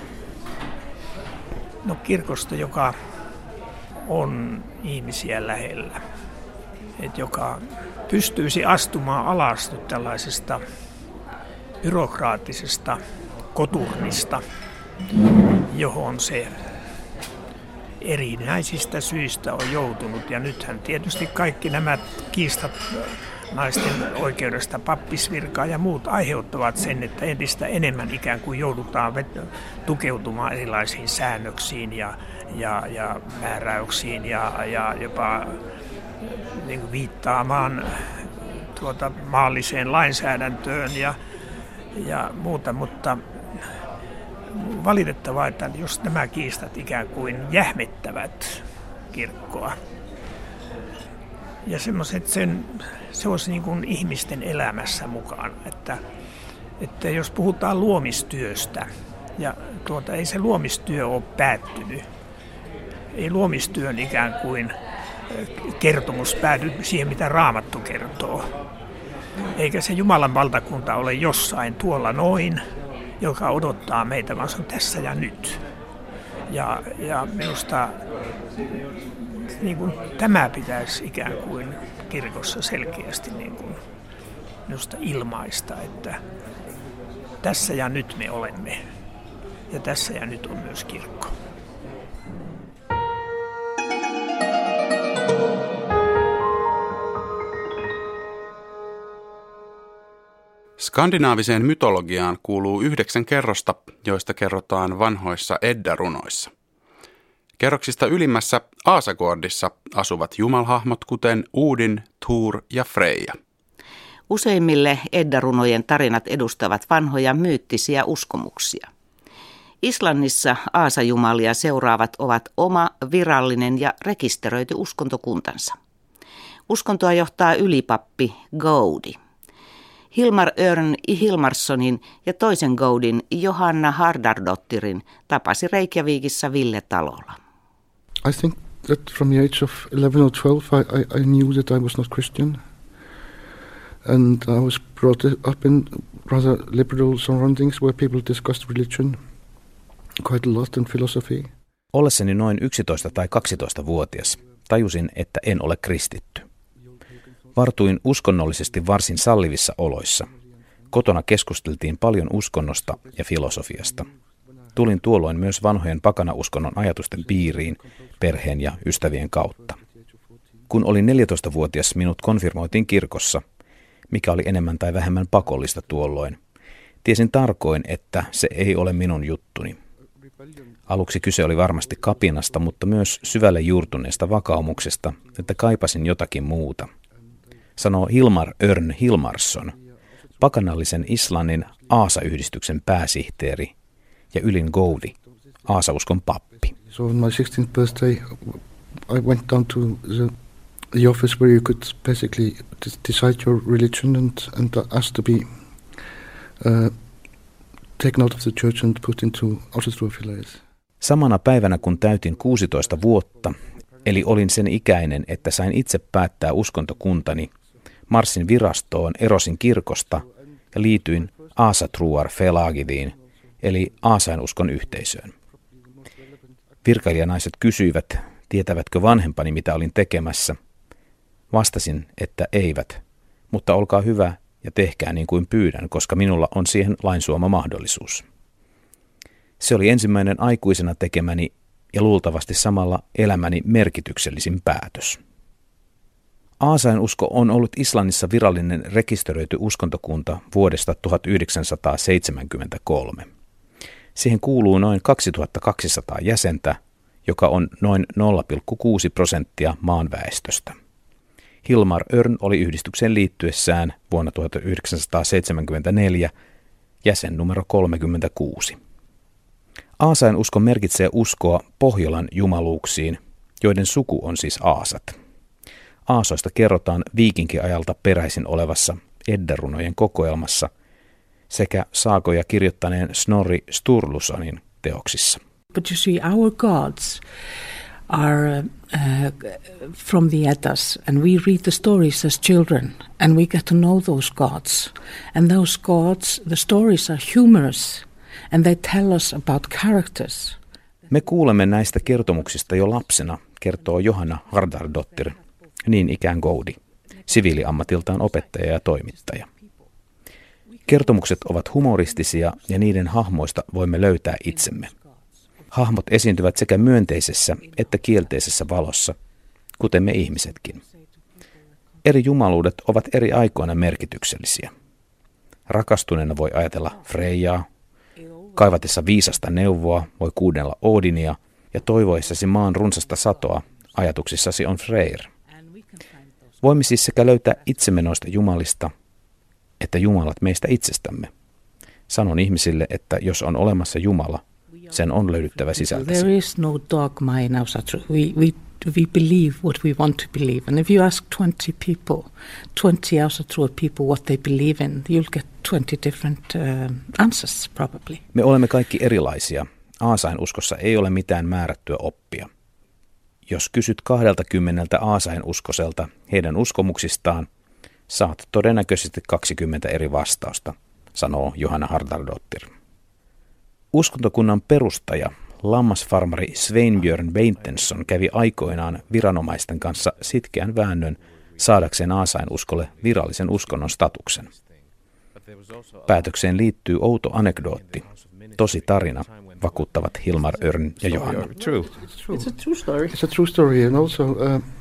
No kirkosta, joka on ihmisiä lähellä, joka pystyisi astumaan alas nyt tällaisesta byrokraattisesta koturnista, johon se erinäisistä syistä on joutunut. Ja nythän tietysti kaikki nämä kiistat naisten oikeudesta pappisvirkaan ja muut aiheuttavat sen, että entistä enemmän ikään kuin joudutaan tukeutumaan erilaisiin säännöksiin ja määräyksiin ja jopa niin kuin viittaamaan maalliseen lainsäädäntöön ja muuta, mutta valitettavaa, että jos nämä kiistat ikään kuin jähmettävät kirkkoa ja semmoiset se olisi niin kuin ihmisten elämässä mukana, että jos puhutaan luomistyöstä ja ei se luomistyö ole päättynyt, ei luomistyön ikään kuin kertomus pääty siihen, mitä Raamattu kertoo, eikä se Jumalan valtakunta ole jossain tuolla noin, joka odottaa meitä, vaan se on tässä ja nyt. Ja minusta niin kuin tämä pitäisi ikään kuin kirkossa selkeästi niin kuin minusta ilmaista, että tässä ja nyt me olemme ja tässä ja nyt on myös kirkko. Skandinaaviseen mytologiaan kuuluu 9 kerrosta, joista kerrotaan vanhoissa Edda-runoissa. Kerroksista ylimmässä Asagordissa asuvat jumalhahmot kuten Odin, Thor ja Freja. Useimmille Edda-runojen tarinat edustavat vanhoja myyttisiä uskomuksia. Islannissa aasajumalia seuraavat ovat oma virallinen ja rekisteröity uskontokuntansa. Uskontoa johtaa ylipappi Gaudi. Hilmar Örn Hilmarssonin ja toisen Gaudin Johanna Hardardottirin tapasi Reykjavikissa Ville Talola. I think that from the age of 11 or 12 I knew that I was not Christian. And I was brought up in rather liberal surroundings where people discussed religion quite a lot and philosophy. Ollessani noin 11 tai 12-vuotias tajusin, että en ole kristitty. Vartuin uskonnollisesti varsin sallivissa oloissa. Kotona keskusteltiin paljon uskonnosta ja filosofiasta. Tulin tuolloin myös vanhojen pakanauskonnon ajatusten piiriin perheen ja ystävien kautta. Kun olin 14-vuotias, minut konfirmoitiin kirkossa, mikä oli enemmän tai vähemmän pakollista tuolloin. Tiesin tarkoin, että se ei ole minun juttuni. Aluksi kyse oli varmasti kapinasta, mutta myös syvälle juurtuneesta vakaumuksesta, että kaipasin jotakin muuta. Sanoo Hilmar Örn Hilmarsson, pakanallisen Islannin Aasa-yhdistyksen pääsihteeri ja ylin Gaudi, Aasa-uskon pappi. So on my 16th birthday, I went down to the office where you could basically decide your religion and ask to be taken out of the church and put into Aussetruofilays. Samana päivänä kun täytin 16 vuotta, eli olin sen ikäinen, että sain itse päättää uskontokuntani, marssin virastoon, erosin kirkosta ja liityin Aasatrúarfélagið, eli Aasainuskon yhteisöön. Virkailijanaiset kysyivät, tietävätkö vanhempani, mitä olin tekemässä. Vastasin, että eivät, mutta olkaa hyvä ja tehkää niin kuin pyydän, koska minulla on siihen lain suoma mahdollisuus. Se oli ensimmäinen aikuisena tekemäni ja luultavasti samalla elämäni merkityksellisin päätös. Aasainusko on ollut Islannissa virallinen rekisteröity uskontokunta vuodesta 1973. Siihen kuuluu noin 2200 jäsentä, joka on noin 0,6% maan väestöstä. Hilmar Örn oli yhdistykseen liittyessään vuonna 1974 jäsen numero 36. Aasainusko merkitsee uskoa Pohjolan jumaluuksiin, joiden suku on siis aasat. Aasoista kerrotaan viikinkiajalta peräisin olevassa Eddarunojen kokoelmassa sekä saagoja kirjoittaneen Snorri Sturlusonin teoksissa. But you see, our gods are from the Eddas, and we read the stories as children, and we get to know those gods. And those gods, the stories are humorous, and they tell us about characters. Me kuulemme näistä kertomuksista jo lapsena, kertoo Johanna Hardardottir, niin ikään Goudi, siviiliammatiltaan opettaja ja toimittaja. Kertomukset ovat humoristisia ja niiden hahmoista voimme löytää itsemme. Hahmot esiintyvät sekä myönteisessä että kielteisessä valossa, kuten me ihmisetkin. Eri jumaluudet ovat eri aikoina merkityksellisiä. Rakastuneena voi ajatella Freijaa, kaivatessa viisasta neuvoa voi kuunnella Odinia ja toivoessasi maan runsasta satoa ajatuksissasi on Freyr. Voimme siis sekä löytää itsemme noista jumalista, että jumalat meistä itsestämme. Sanon ihmisille, että jos on olemassa Jumala, sen on löydyttävä sisältäsi. There is no dogma in Ausatru. We believe what we want to believe. And if you ask 20 people, 20 Ausatru people what they believe in, you'll get 20 different answers probably. Me olemme kaikki erilaisia. Aasainuskossa ei ole mitään määrättyä oppia. Jos kysyt 20 aasainuskoselta heidän uskomuksistaan, saat todennäköisesti 20 eri vastausta, sanoo Johanna Hardardottir. Uskontokunnan perustaja, lammasfarmari Sveinbjörn Beintensson kävi aikoinaan viranomaisten kanssa sitkeän väännön saadakseen aasainuskolle virallisen uskonnon statuksen. Päätökseen liittyy outo anekdootti, tosi tarina, vakuuttavat Hilmar Örn ja Johanna. It's a true story. It's a true story, and also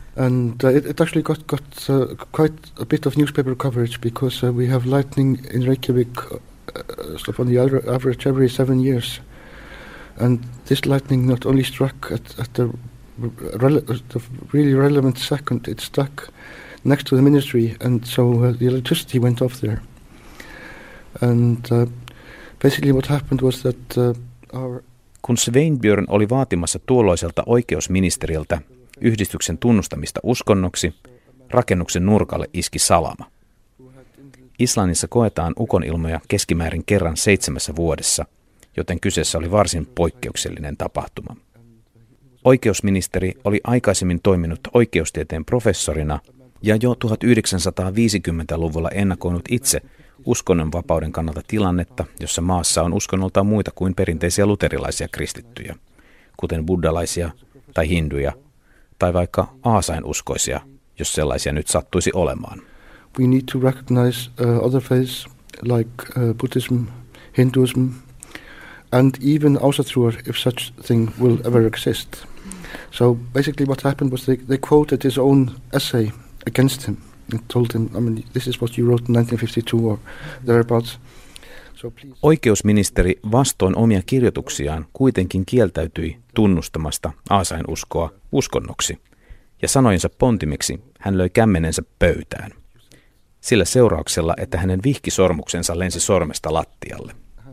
it actually got quite a bit of newspaper coverage because we have lightning in Reykjavik on the average every 7 years, and this lightning not only struck at the really relevant second, it struck next to the ministry, and so the electricity went off there. And basically what happened was that kun Sveinbjörn oli vaatimassa tuolloiselta oikeusministeriltä yhdistyksen tunnustamista uskonnoksi, rakennuksen nurkalle iski salama. Islannissa koetaan ukonilmoja keskimäärin kerran 7 vuodessa, joten kyseessä oli varsin poikkeuksellinen tapahtuma. Oikeusministeri oli aikaisemmin toiminut oikeustieteen professorina ja jo 1950-luvulla ennakoinut itse uskonnonvapauden kannalta tilannetta, jossa maassa on uskonnoltaan muita kuin perinteisiä luterilaisia kristittyjä, kuten buddhalaisia tai hinduja, tai vaikka aasainuskoisia, jos sellaisia nyt sattuisi olemaan. We need to recognize other faiths like Buddhism, Hinduism, and even Ausatruar if such thing will ever exist. So basically what happened was they quoted his own essay against him and told him, I mean, this is what you wrote in 1952 or thereabouts. Oikeusministeri vastoin omia kirjoituksiaan kuitenkin kieltäytyi tunnustamasta aasainuskoa uskonnoksi, ja sanojensa pontimiksi hän löi kämmenensä pöytään. Sillä seurauksella, että hänen vihkisormuksensa lensi sormesta lattialle.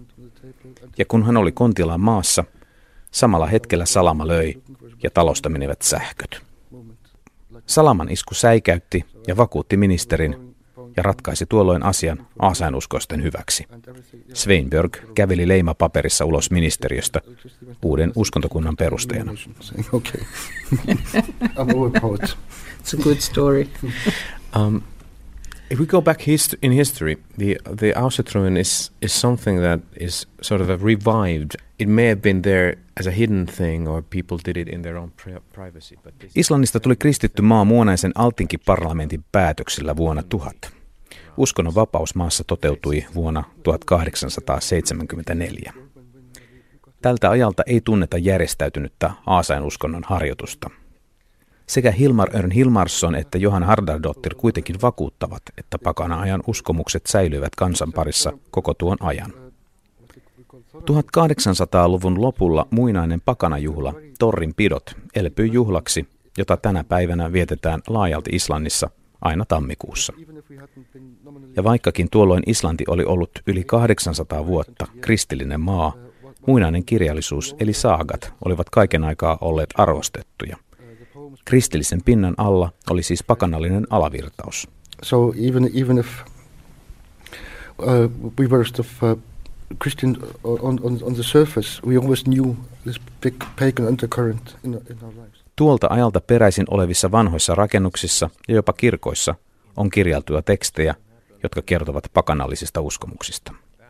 Ja kun hän oli kontillaan maassa, samalla hetkellä salama löi ja talosta menivät sähköt. Salaman isku säikäytti ja vakuutti ministerin ja ratkaisi tuolloin asian aasainuskoisten hyväksi. Sveinbjörg käveli leimapaperissa ulos ministeriöstä uuden uskontokunnan perustajana. Okay. I'm overpowered. It's a good story. If we go back in history, the Ausetruinen is something that is sort of revived. It may have been there as a hidden thing, or people did it in their own privacy. Islannista tuli kristitty maa muonaisen Altinki-parlamentin päätöksillä vuonna 1000. Uskonnon vapaus maassa toteutui vuonna 1874. Tältä ajalta ei tunneta järjestäytynyttä aasainuskonnon harjoitusta. Sekä Hilmar Örn Hilmarsson että Johan Hardardottir kuitenkin vakuuttavat, että pakana-ajan uskomukset säilyivät kansan parissa koko tuon ajan. 1800-luvun lopulla muinainen pakanajuhla, torrinpidot, elpyi juhlaksi, jota tänä päivänä vietetään laajalti Islannissa aina tammikuussa. Ja vaikkakin tuolloin Islanti oli ollut yli 800 vuotta kristillinen maa, muinainen kirjallisuus eli saagat olivat kaiken aikaa olleet arvostettuja. Kristillisen pinnan alla oli siis pakanallinen alavirtaus. So even if we were Christian on the surface, we always knew this big pagan undercurrent in our lives. Tuolta ajalta peräisin olevissa vanhoissa rakennuksissa ja jopa kirkoissa on kirjaltuja tekstejä, jotka kertovat pakanallisista uskomuksista.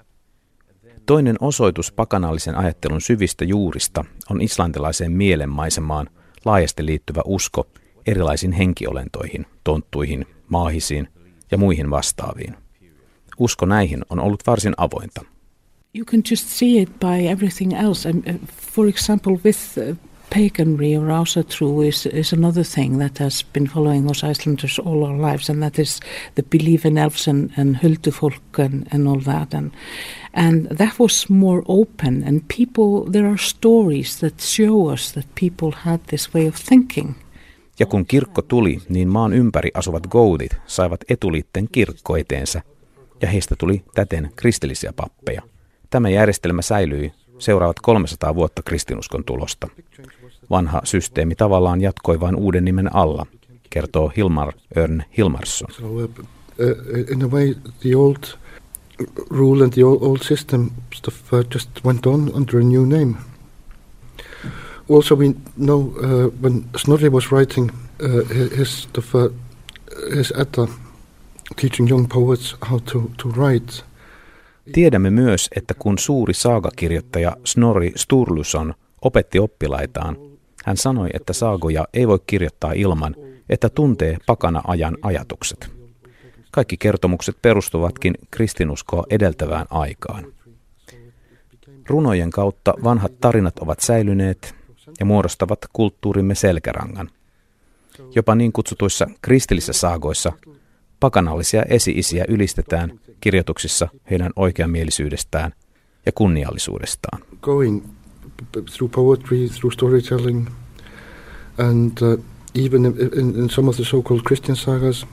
Toinen osoitus pakanallisen ajattelun syvistä juurista on islantilaiseen mielenmaisemaan laajasti liittyvä usko erilaisiin henkiolentoihin, tonttuihin, maahisiin ja muihin vastaaviin. Usko näihin on ollut varsin avointa. You can just see it by everything else. For example, with paganry or Ásatrú is another thing that has been following us Icelanders all our lives, and that is the belief in elves and huldufolk and all that. And that was more open, and people, there are stories that show us that people had this way of thinking. Ja kun kirkko tuli, niin maan ympäri asuvat goudit saivat etuliitteen kirkko eteensä, ja heistä tuli täten kristillisiä pappeja. Tämä järjestelmä säilyi seuraavat 300 vuotta kristinuskon tulosta. Vanha systeemi tavallaan jatkoi vain uuden nimen alla, kertoo Hilmar Örn Hilmarsson. So, in a way, the old rule and the old system stuff just went on under a new name. Also, we know when Snorri was writing his Edda, teaching young poets how to write. Tiedämme myös, että kun suuri saagakirjoittaja Snorri Sturluson opetti oppilaitaan, hän sanoi, että saagoja ei voi kirjoittaa ilman, että tuntee pakana-ajan ajatukset. Kaikki kertomukset perustuvatkin kristinuskoa edeltävään aikaan. Runojen kautta vanhat tarinat ovat säilyneet ja muodostavat kulttuurimme selkärangan. Jopa niin kutsutuissa kristillisissä saagoissa pakanallisia esi-isiä ylistetään kirjoituksissa heidän oikeamielisyydestään ja kunniallisuudestaan. Going through poetry, through storytelling, and even in some of the so-called Christian sagas,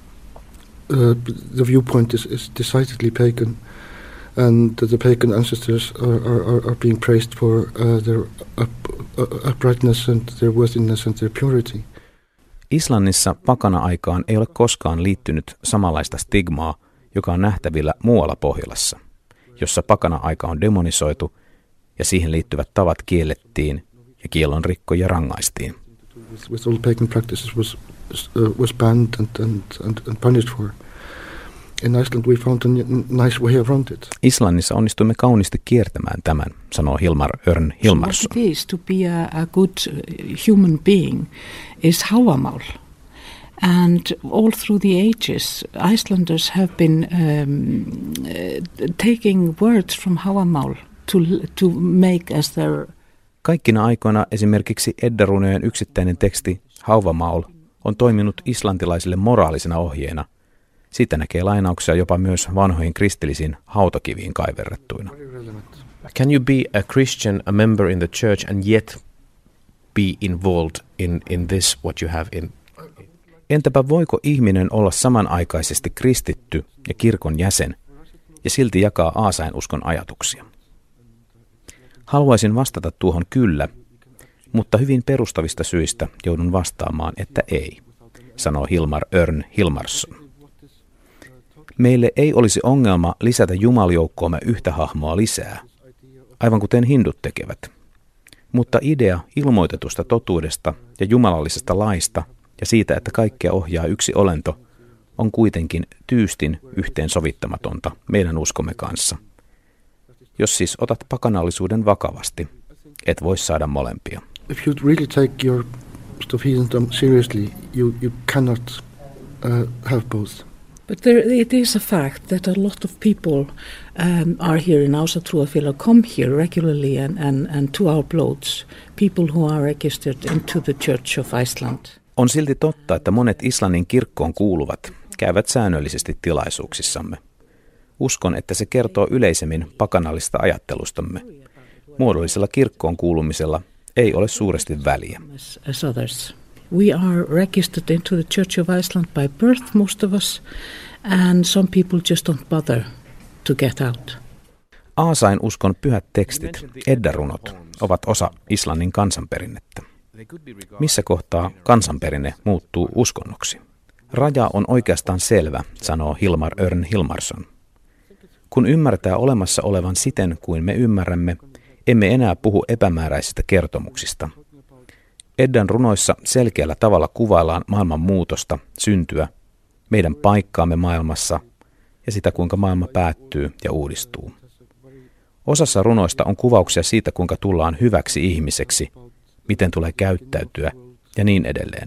the viewpoint is decidedly pagan, and the pagan ancestors are being praised for their uprightness and their worthiness and their purity. Islannissa pakana-aikaan ei ole koskaan liittynyt samanlaista stigmaa, joka on nähtävillä muualla Pohjolassa, jossa pakana-aika on demonisoitu ja siihen liittyvät tavat kiellettiin ja kiellon rikkoja rangaistiin. With all pagan practices was banned and punished for. In Iceland we found a nice way around it. Islannissa onnistuimme kauniisti kiertämään tämän, sanoo Hilmar Örn Hilmarsson. What it is to be a good human being is Hávamál. And all through the ages, Icelanders have been taking words from Hávamál to make as their... Kaikkina aikoina esimerkiksi Eddarunojen yksittäinen teksti Hávamál on toiminut islantilaisille moraalisena ohjeena. Siitä näkee lainauksia jopa myös vanhoihin kristillisiin hautakiviin kaiverrettuina. Can you be a Christian, a member in the church, and yet be involved in this, what you have in... Entäpä voiko ihminen olla samanaikaisesti kristitty ja kirkon jäsen ja silti jakaa aasainuskon ajatuksia? Haluaisin vastata tuohon kyllä, mutta hyvin perustavista syistä joudun vastaamaan, että ei. sanoo Hilmar Örn Hilmarsson. Meille ei olisi ongelma lisätä jumaljoukkoomme yhtä hahmoa lisää, aivan kuten hindut tekevät. Mutta idea ilmoitetusta totuudesta ja jumalallisesta laista ja siitä, että kaikkea ohjaa yksi olento, on kuitenkin tyystin yhteensovittamatonta meidän uskomme kanssa. Jos siis otat pakanallisuuden vakavasti, et voi saada molempia. If you really take your heathendom seriously, you cannot have both. But it is a fact that a lot of people are here in Ausatruafilla, come here regularly and to our plots, people who are registered into the Church of Iceland. On silti totta, että monet Islannin kirkkoon kuuluvat käyvät säännöllisesti tilaisuuksissamme. Uskon, että se kertoo yleisemmin pakanallista ajattelustamme. Muodollisella kirkkoon kuulumisella ei ole suuresti väliä. As others. We are registered into the Church of Iceland by birth, most of us, and some people just don't bother to get out. Aasain uskon pyhät tekstit, Edda-runot, ovat osa Islannin kansanperinnettä. Missä kohtaa kansanperinne muuttuu uskonnoksi? Raja on oikeastaan selvä, sanoo Hilmar Örn Hilmarsson. Kun ymmärtää olemassa olevan siten kuin me ymmärrämme, emme enää puhu epämääräisistä kertomuksista. Eddan runoissa selkeällä tavalla kuvaillaan maailman muutosta, syntyä, meidän paikkaamme maailmassa ja sitä, kuinka maailma päättyy ja uudistuu. Osassa runoista on kuvauksia siitä, kuinka tullaan hyväksi ihmiseksi, miten tulee käyttäytyä ja niin edelleen.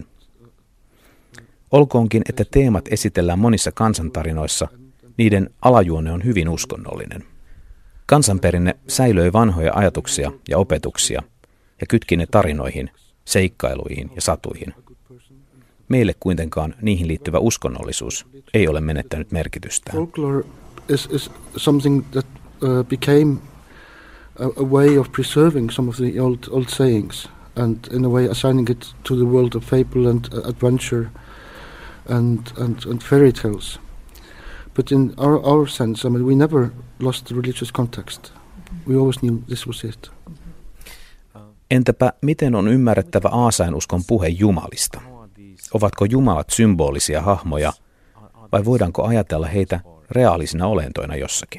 Olkoonkin, että teemat esitellään monissa kansantarinoissa, niiden alajuone on hyvin uskonnollinen. Kansanperinne säilöi vanhoja ajatuksia ja opetuksia ja kytki ne tarinoihin, seikkailuihin ja satuihin. Meille kuitenkaan niihin liittyvä uskonnollisuus ei ole menettänyt merkitystään. Folklore is something that became a way of preserving some of the old sayings and in a way assigning it to the world of fable and adventure and fairy tales. But in our sense, I mean, we never lost the religious context. We always knew this was it. Entäpä miten on ymmärrettävä aasainuskon puhe jumalista? Ovatko jumalat symbolisia hahmoja vai voidaanko ajatella heitä reaalisina olentoina jossakin?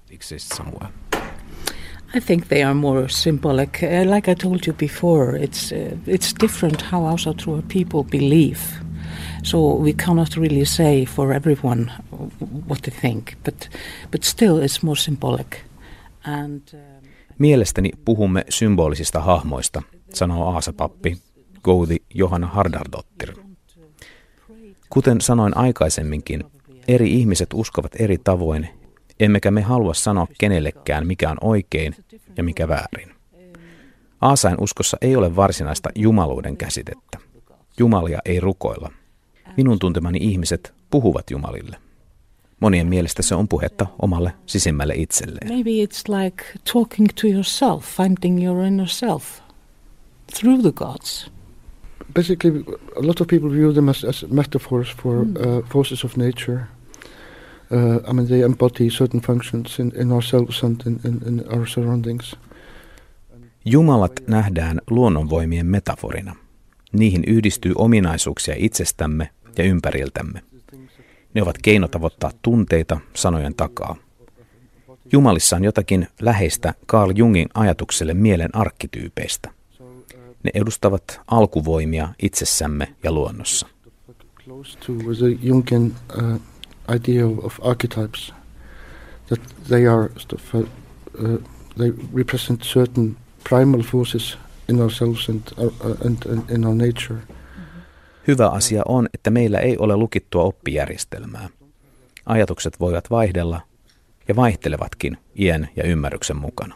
I think they are more symbolic. Like I told you before, it's different how Ausatruar people believe. So we cannot really say for everyone what they think, but still it's more symbolic. And mielestäni puhumme symbolisista hahmoista, sanoo aasapappi Gouti Johanna Hardardottir. Kuten sanoin aikaisemminkin, eri ihmiset uskovat eri tavoin, emmekä me halua sanoa kenellekään, mikä on oikein ja mikä väärin. Aasain uskossa ei ole varsinaista jumaluuden käsitettä. Jumalia ei rukoilla. Minun tuntemani ihmiset puhuvat jumalille. Monien mielestä se on puhetta omalle sisimmälle itselleen. Maybe it's like talking to yourself, finding your inner self through the gods. Basically, a lot of people view them as metaphors for forces of nature. I mean, they embody certain functions in ourselves and in our surroundings. Jumalat nähdään luonnonvoimien metaforina. Niihin yhdistyy ominaisuuksia itsestämme ja ympäriltämme. Ne ovat keino tavoittaa tunteita sanojen takaa. Jumalissa on jotakin läheistä Carl Jungin ajatukselle mielen arkkityypeistä. Ne edustavat alkuvoimia itsessämme ja luonnossa. Close to the Jungian idea of archetypes, that they are they represent certain primal forces in ourselves and in our nature. Hyvä asia on, että meillä ei ole lukittua oppijärjestelmää. Ajatukset voivat vaihdella ja vaihtelevatkin iän ja ymmärryksen mukana.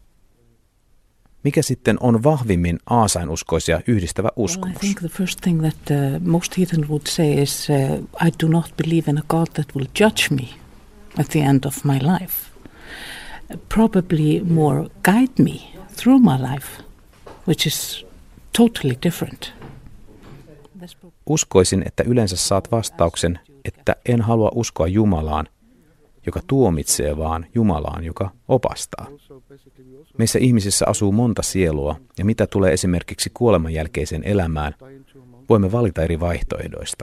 Mikä sitten on vahvimmin aasainuskoisia yhdistävä uskomus? Well, I think the first thing that most heathen would say is I do not believe in a God that will judge me at the end of my life. Probably more guide me through my life, which is totally different. Uskoisin, että yleensä saat vastauksen, että en halua uskoa Jumalaan, joka tuomitsee, vaan Jumalaan, joka opastaa. Meissä ihmisissä asuu monta sielua, ja mitä tulee esimerkiksi kuoleman jälkeiseen elämään, Voimme valita eri vaihtoehdoista.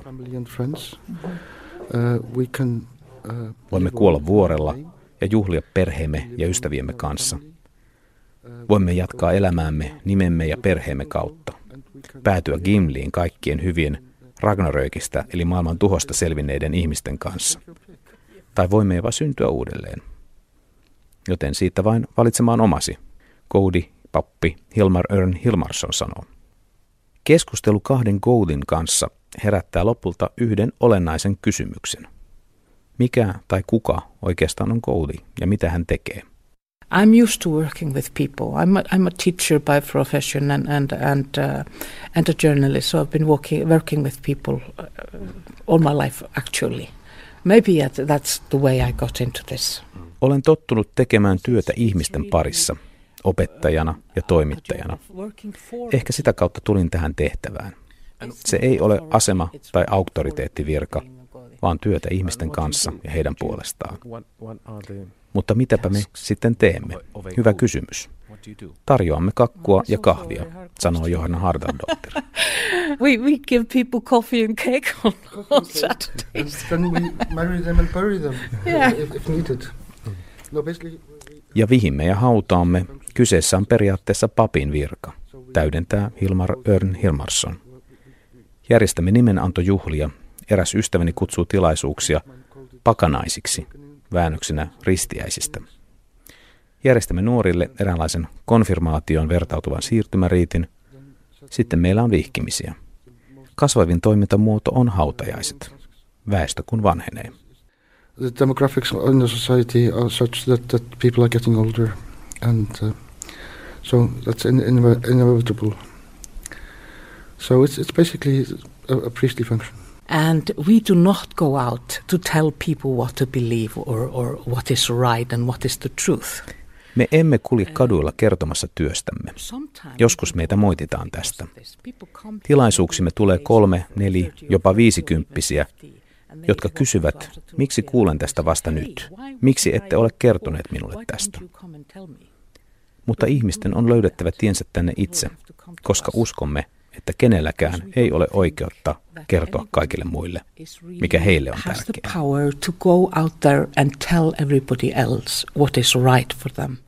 Voimme kuolla vuorella ja juhlia perheemme ja ystäviemme kanssa. Voimme jatkaa elämäämme nimemme ja perheemme kautta. Päätyä Gimliin kaikkien hyvien Ragnarökistä eli maailman tuhosta selvinneiden ihmisten kanssa. Tai voimme jopa syntyä uudelleen. Joten siitä vain valitsemaan omasi, Goudi, pappi Hilmar Örn Hilmarsson sanoo. Keskustelu kahden Goudin kanssa herättää lopulta yhden olennaisen kysymyksen. Mikä tai kuka oikeastaan on Goudi ja mitä hän tekee? I'm used to working with people. I'm a teacher by profession and a journalist, so I've been working with people all my life actually. Maybe that's the way I got into this. Olen tottunut tekemään työtä ihmisten parissa, opettajana ja toimittajana. Ehkä sitä kautta tulin tähän tehtävään. Se ei ole asema tai auktoriteettivirka, vaan työtä ihmisten kanssa ja heidän puolestaan. Mutta mitäpä me sitten teemme? Hyvä kysymys. Tarjoamme kakkua ja kahvia, sanoo Johanna Hardaldottir. We give people coffee and cake on Saturdays. Then we marry them and bury them if needed. No, basically... Ja vihimme ja hautaamme. Kyseessä on periaatteessa papin virka, täydentää Hilmar Örn Hilmarsson. Järjestämme nimenantojuhlia. Eräs ystäväni kutsuu tilaisuuksia pakanaisiksi, väännöksenä ristiäisistä. Järjestämme nuorille eräänlaisen konfirmaation vertautuvan siirtymäriitin. Sitten meillä on vihkimisiä. Kasvavin toimintamuoto on hautajaiset. Väestö kun vanhenee. The demographics in the society are such that people are getting older, and so that's inevitable. So it's basically a priestly function. And we do not go out to tell people what to believe or what is right and what is the truth. Me emme kulje kaduilla kertomassa työstämme. Joskus meitä moititaan tästä. Tilaisuuksimme tulee 3, 4, jopa 50-vuotiaita, jotka kysyvät, miksi kuulen tästä vasta nyt? Miksi ette ole kertoneet minulle tästä? Mutta ihmisten on löydettävä tiensä tänne itse, koska uskomme, että kenelläkään ei ole oikeutta kertoa kaikille muille, mikä heille on tärkeää.